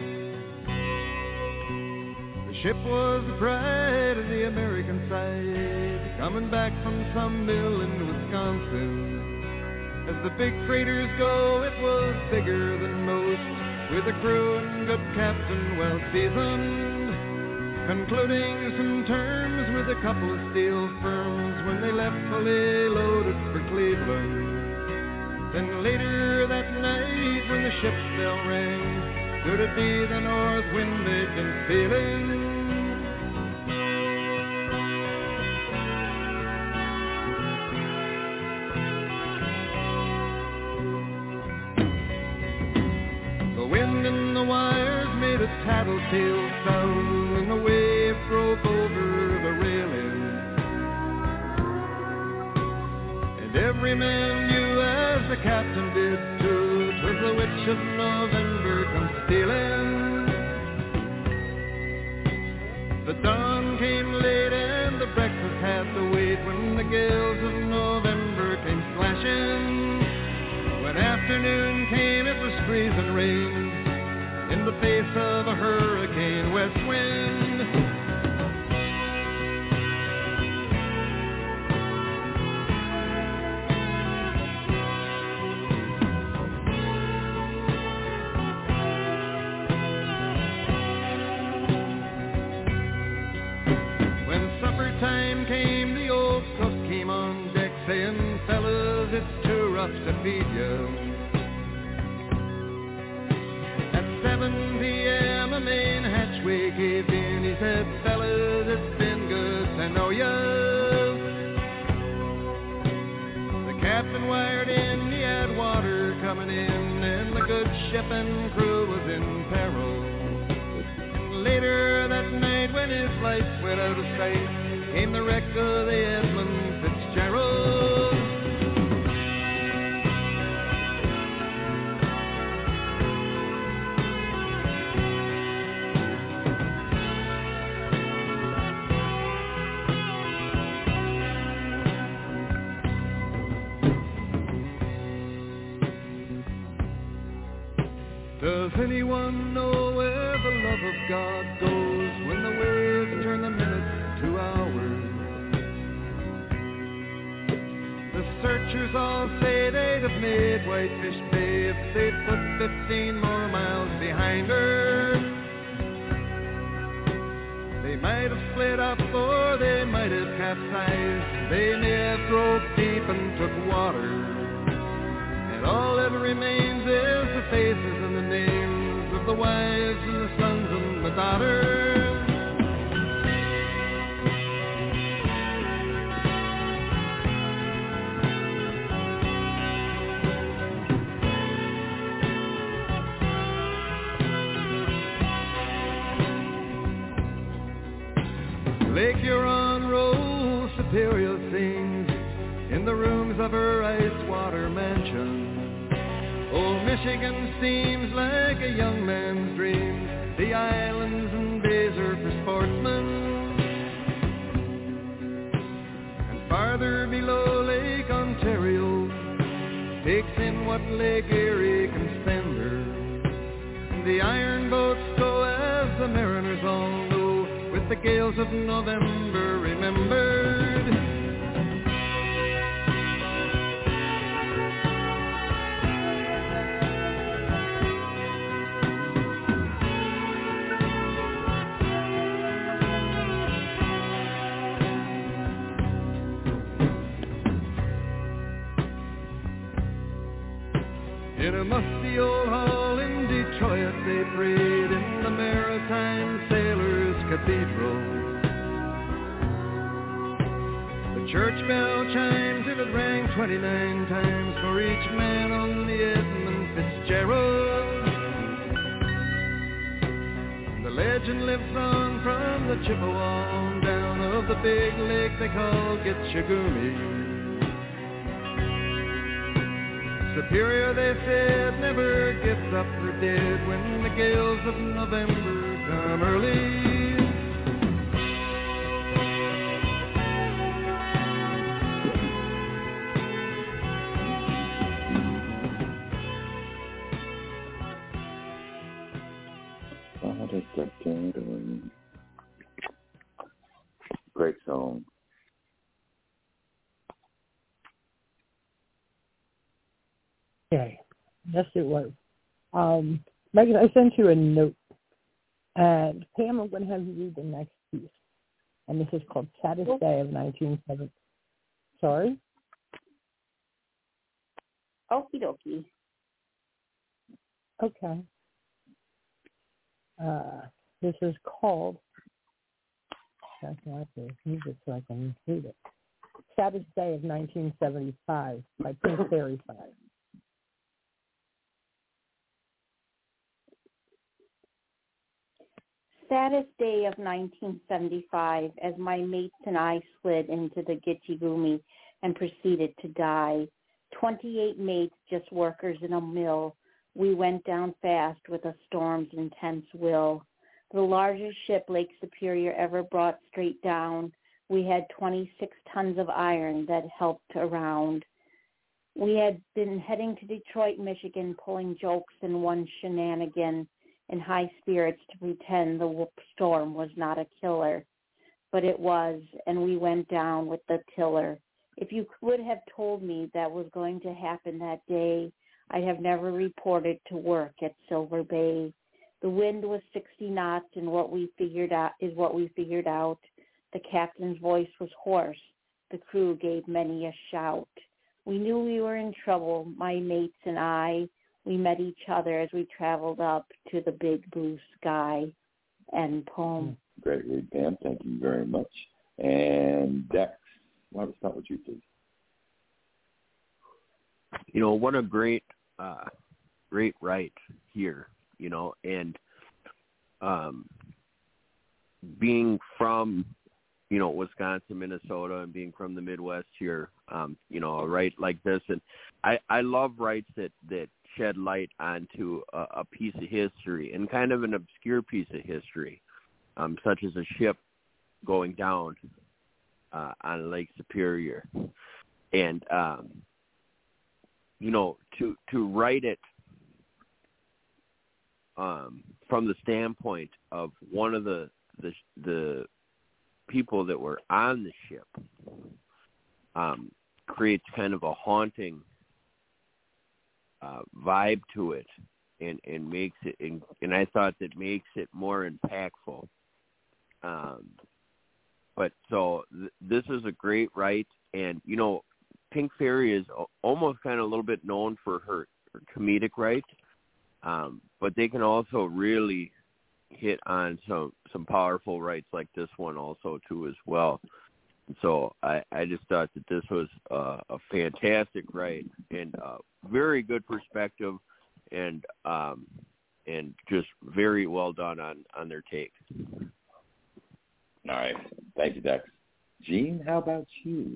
The ship was the pride of the American side, coming back from some mill in Wisconsin. As the big freighters go, it was bigger than most, with a crew and good captain well seasoned, concluding some terms with a couple of steel firms when they left fully loaded for Cleveland. Then later that night when the ship's bell rang, could it be the north wind they'd been feeling? The wind in the wires made a tattletale sound, and the wave broke over the railing. And every man knew, as the captain did too, 'twas the witch of November come stealing. The dawn came late and the breakfast had to wait when the gales of November came slashing. When afternoon came, it was freezing rain in the face of a hurricane west wind. When supper time came, the old cook came on deck saying, "Fellas, it's too rough to feed you." seven p.m. a main hatchway caved in. He said, "Fellas, it's been good to know ya." The captain wired in, he had water coming in, and the good ship and crew was in peril. And later that night when his lights went out of sight, came the wreck of the Edmund Fitzgerald. Does anyone know where the love of God goes when the waves turn the minutes to hours? The searchers all say they'd have made Whitefish Bay if they'd put fifteen more miles behind her. They might have split up or they might have capsized. They may have broke deep and took water. And all that remains is the faces and the names of the wives and the sons and the daughters. Lake Huron rolls Superior sings in the rooms of her ice water mansion. Old Michigan seems like a young man's dream. The islands and bays are for sportsmen. And farther below, Lake Ontario takes in what Lake Erie can spend her. And the iron boats go, as the mariners all know, with the gales of November remembered. In a musty old hall in Detroit they prayed in the Maritime Sailors Cathedral. The church bell chimed till it rang twenty-nine times for each man on the Edmund Fitzgerald. The legend lives on from the Chippewa down of the big lake they call Gitchagumi. Superior, they said, never gives up the dead when the gales of November come early. Great song. Okay. Yes, it was. Um, Megan, I sent you a note. And Pam, I'm going to have you read the next piece. And this is called Saddest Day of nineteen seventy. Sorry? Okie dokie. Okay. Uh, this is called, I have to use it so I can read it. Saddest Day of nineteen seventy-five by Pink Fairy Five. Saddest day of nineteen seventy-five as my mates and I slid into the Gitchagumi and proceeded to die. Twenty-eight mates, just workers in a mill. We went down fast with a storm's intense will. The largest ship Lake Superior ever brought straight down. We had twenty-six tons of iron that helped around. We had been heading to Detroit, Michigan, pulling jokes and one shenanigan in high spirits to pretend the storm was not a killer. But it was, and we went down with the tiller. If you would have told me that was going to happen that day, I'd have never reported to work at Silver Bay. The wind was sixty knots, and what we figured out is what we figured out. The captain's voice was hoarse. The crew gave many a shout. We knew we were in trouble, my mates and I. We met each other as we traveled up to the big blue sky. End poem. Great read, Pam. Thank you very much. And Dex, why don't we start with you, please? You know, what a great, uh, great write here, you know, and um, being from, you know, Wisconsin, Minnesota, and being from the Midwest here, um, you know, a write like this. And I, I love writes that, that shed light onto a, a piece of history and kind of an obscure piece of history, um, such as a ship going down uh, on Lake Superior. And, um, you know, to, to write it um, from the standpoint of one of the, the, the people that were on the ship um, creates kind of a haunting uh, vibe to it, and, and makes it, and, and I thought that makes it more impactful. Um, but so th- this is a great write, and, you know, Pink Fairy is almost kind of a little bit known for her, her comedic write, um, but they can also really hit on some, some powerful writes like this one also too as well. So I, I just thought that this was uh, a fantastic write and uh, very good perspective, and um, and just very well done on, on their take. All right. Thank you, Dex. Gene, how about you?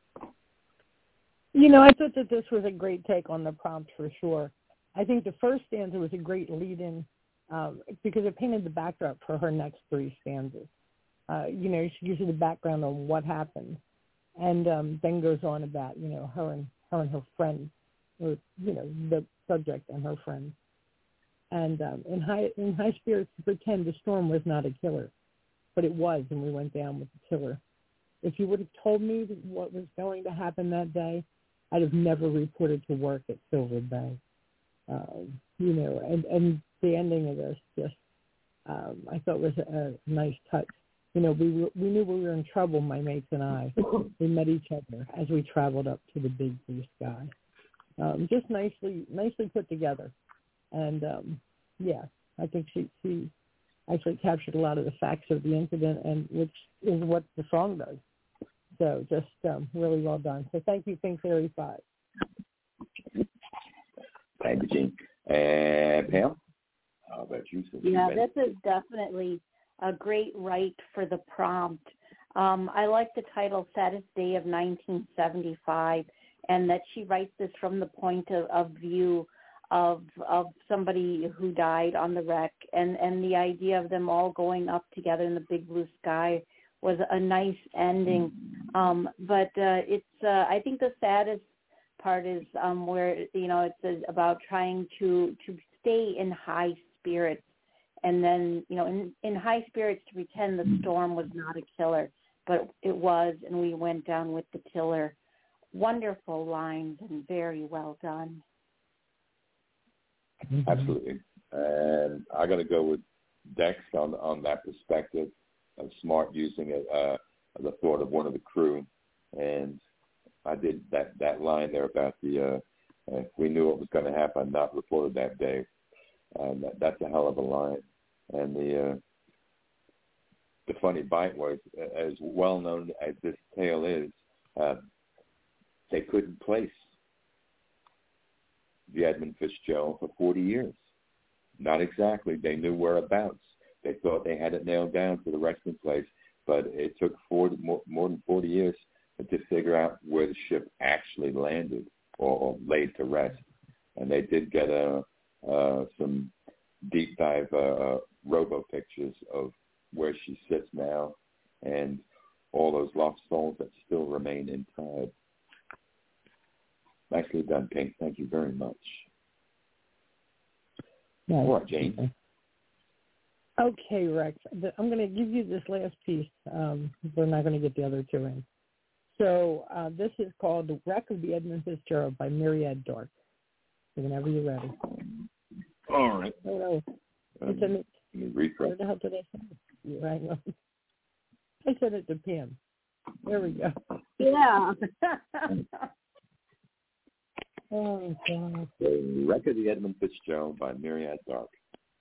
You know, I thought that this was a great take on the prompt for sure. I think the first stanza was a great lead-in um, because it painted the backdrop for her next three stanzas. Uh, you know, she gives you the background on what happened, and um, then goes on about, you know, her and her and her friend, or, you know, the subject and her friend. And um, in high in high spirits, to pretend the storm was not a killer, but it was, and we went down with the killer. If you would have told me what was going to happen that day, I'd have never reported to work at Silver Bay. Um, you know, and, and the ending of this just, um, I thought was a, a nice touch. You know, we were, we knew we were in trouble, my mates and I. We met each other as we traveled up to the big blue sky. Um, just nicely, nicely put together. And, um, yeah, I think she, she actually captured a lot of the facts of the incident, and which is what the song does. So just um, really well done. So thank you, Pink Fairy Five. Thank you, Gene. And Pam, how about you? Yeah, this is definitely a great write for the prompt. Um, I like the title, Saddest Day of nineteen seventy-five, and that she writes this from the point of, of view of of somebody who died on the wreck, and, and the idea of them all going up together in the big blue sky was a nice ending. Um, but uh, it's uh, I think the saddest part is um, where, you know, it's about trying to, to stay in high spirits, and then, you know, in, in high spirits to pretend the storm was not a killer, but it was, and we went down with the tiller. Wonderful lines and very well done. Absolutely. And I got to go with Dex on on that perspective of Smart using it, uh, the thought of one of the crew. And I did that, that line there about the, uh, uh, we knew what was going to happen, not reported that day. And that, that's a hell of a line. And the uh, the funny bite was, as well known as this tale is, uh, they couldn't place the Edmund Fitzgerald for forty years. Not exactly. They knew whereabouts. They thought they had it nailed down for the resting place, but it took forty, more, more than forty years to figure out where the ship actually landed or, or laid to rest. And they did get a, uh, some deep dive uh, robo pictures of where she sits now and all those lost souls that still remain inside. Nicely done, Pink. Thank you very much. Nice. All right, Jane. Okay, Rex. I'm going to give you this last piece. Um, we're not going to get the other two in. So uh, this is called The Wreck of the Edmund Fitzgerald by Myriad Dark. So whenever you're ready. All right. Oh, no. Um, I sent it, where the hell did I send it? You hang on. I sent it to Pam. There we go. Yeah. Oh, God. The Wreck of the Edmund Fitzgerald by Myriad Dark.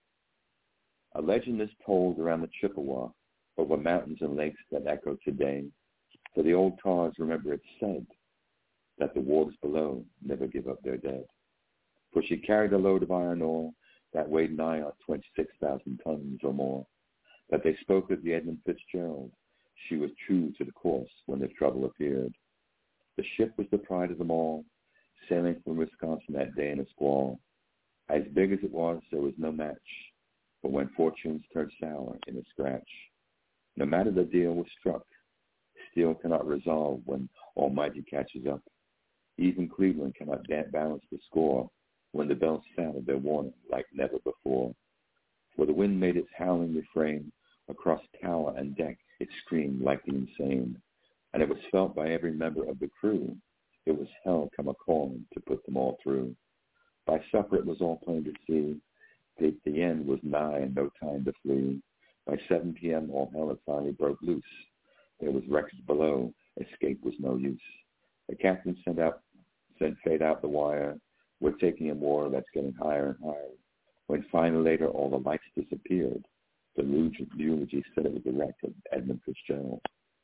A legend is told around the Chippewa over mountains and lakes that echo today. For the old tars remember it said that the waters below never give up their dead. For she carried a load of iron ore that weighed nigh on twenty-six thousand tons or more. That they spoke of the Edmund Fitzgerald. She was true to the course when the trouble appeared. The ship was the pride of them all, sailing from Wisconsin that day in a squall. As big as it was, there was no match. But when fortunes turned sour in a scratch, no matter the deal was struck, steel cannot resolve when Almighty catches up. Even Cleveland cannot balance the score when the bells sounded their warning like never before. For the wind made its howling refrain across tower and deck. It screamed like the insane, and it was felt by every member of the crew. It was hell come a-calling to put them all through. By supper it was all plain to see. The, the end was nigh and no time to flee. By seven p.m. all hell had finally broke loose. There was wreckage below. Escape was no use. The captain sent out, sent fade out the wire. We're taking a war that's getting higher and higher. When finally later all the lights disappeared, the eulogy said it was the wreck of Edmund Fitzgerald.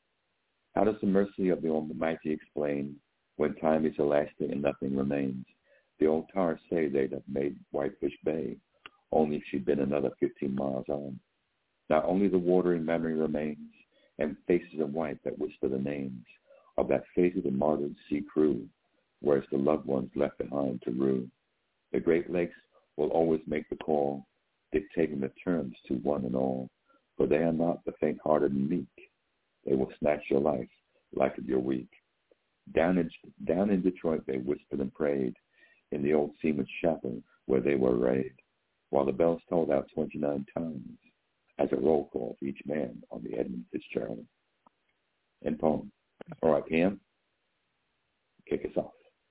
How does the mercy of the Almighty explain when time is elastic and nothing remains? The old tars say they'd have made Whitefish Bay, only if she'd been another fifteen miles on. Not only the watery memory remains, and faces of white that whisper the names of that fated and martyred sea crew, whereas the loved ones left behind to rue. The Great Lakes will always make the call, dictating the terms to one and all, for they are not the faint-hearted and meek. They will snatch your life like of your week. Down in, down in Detroit they whispered and prayed, in the old Seaman's Chapel where they were arrayed, while the bells tolled out twenty-nine times as a roll call for each man on the Edmund Fitzgerald. End poem. All right, Pam, kick us off.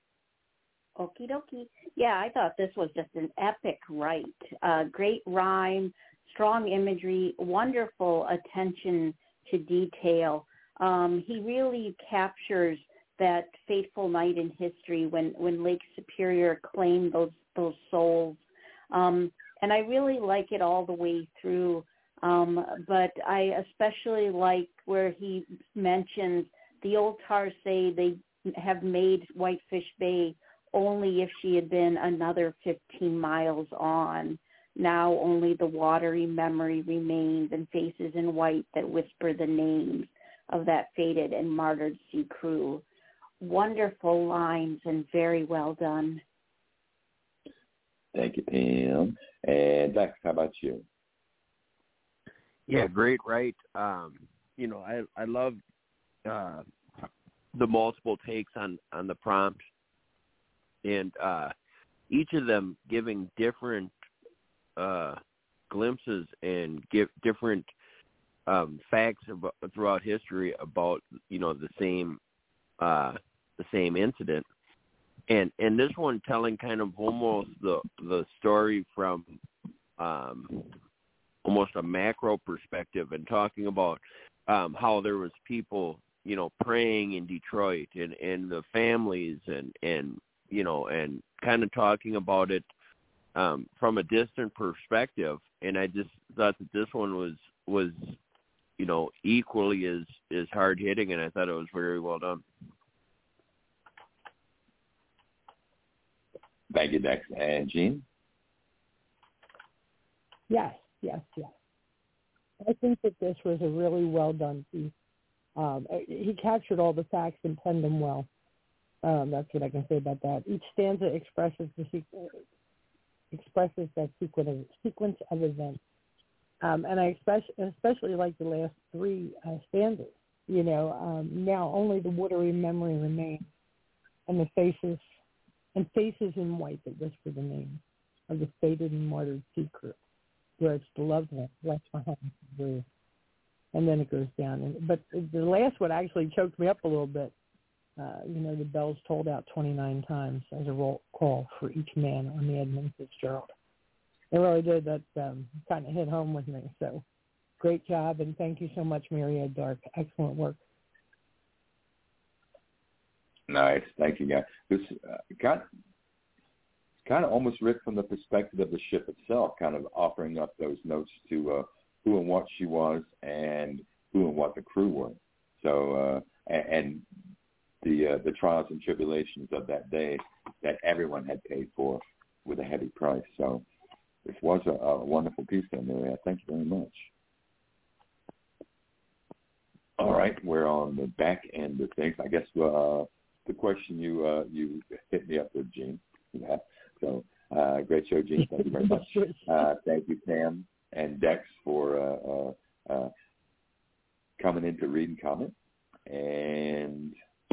Okie dokie. Yeah, I thought this was just an epic write. Uh, great rhyme, strong imagery, wonderful attention to detail. Um, he really captures that fateful night in history when, when Lake Superior claimed those those souls. Um, and I really like it all the way through. Um, but I especially like where he mentions the old tars say they have made Whitefish Bay only if she had been another fifteen miles on. Now only the watery memory remains and faces in white that whisper the names of that fated and martyred sea crew. Wonderful lines and very well done. Thank you, Pam. And Dex, how about you? Yeah, great, right? Um, you know, I I love uh, the multiple takes on, on the prompt, and uh, each of them giving different uh, glimpses and give different um, facts about, throughout history about, you know, the same uh, the same incident. And and this one telling kind of almost the the story from um, almost a macro perspective, and talking about um, how there was people, you know, praying in Detroit, and, and the families, and, and you know, and kind of talking about it um, from a distant perspective. And I just thought that this one was was you know equally as as hard hitting, and I thought it was very well done. Thank you, Dex. And Gene? Yes, yes, yes. I think that this was a really well done piece. Um, he captured all the facts and penned them well. Um, that's what I can say about that. Each stanza expresses the sequ- expresses that sequence of, sequence of events, um, and I especially, especially like the last three uh, stanzas. You know, um, now only the watery memory remains, and the faces and faces in white that whisper the name of the fated and martyred sea crew, where it's the loved one left behind to breathe. And then it goes down. And, but the last one actually choked me up a little bit. Uh, you know, the bells tolled out twenty-nine times as a roll call for each man on the Edmund Fitzgerald. It really did. That um, kind of hit home with me. So great job, and thank you so much, Myriad Dark. Excellent work. Nice. Thank you, guys. This uh, got kind of almost read from the perspective of the ship itself, kind of offering up those notes to uh, who and what she was, and who and what the crew were. So, uh, and, and the uh, the trials and tribulations of that day that everyone had paid for with a heavy price. So this was a, a wonderful piece there, Maria. Thank you very much. All right, we're on the back end of things. I guess uh, the question you uh, you hit me up with, Gene. Yeah. So uh, great show, Gene. Thank you very much. Uh, thank you, Pam and Dex, for uh, uh, uh, coming in to read and comment. And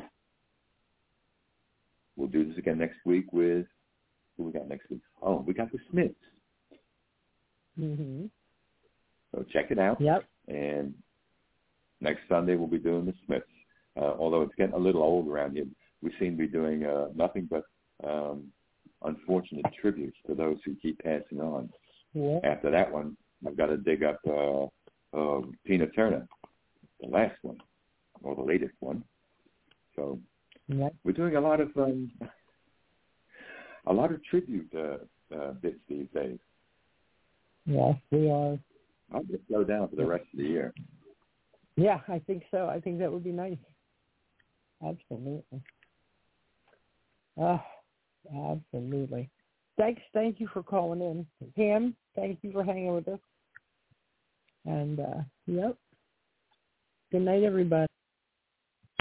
we'll do this again next week with, who we got next week? Oh, we got the Smiths. Mm-hmm. So check it out. Yep. And next Sunday we'll be doing the Smiths. Uh, although it's getting a little old around here, we seem to be doing uh, nothing but um, unfortunate tributes to those who keep passing on. Yeah. After that one, I've got to dig up uh, uh, Tina Turner, the last one, or the latest one. So yep. We're doing a lot of um, a lot of tribute uh, uh, bits these days. Yes, we are. I'll just slow down for the rest of the year. Yeah, I think so. I think that would be nice. Absolutely. Oh, absolutely. Thanks. Thank you for calling in. Pam, thank you for hanging with us. And, uh, yep. Good night, everybody.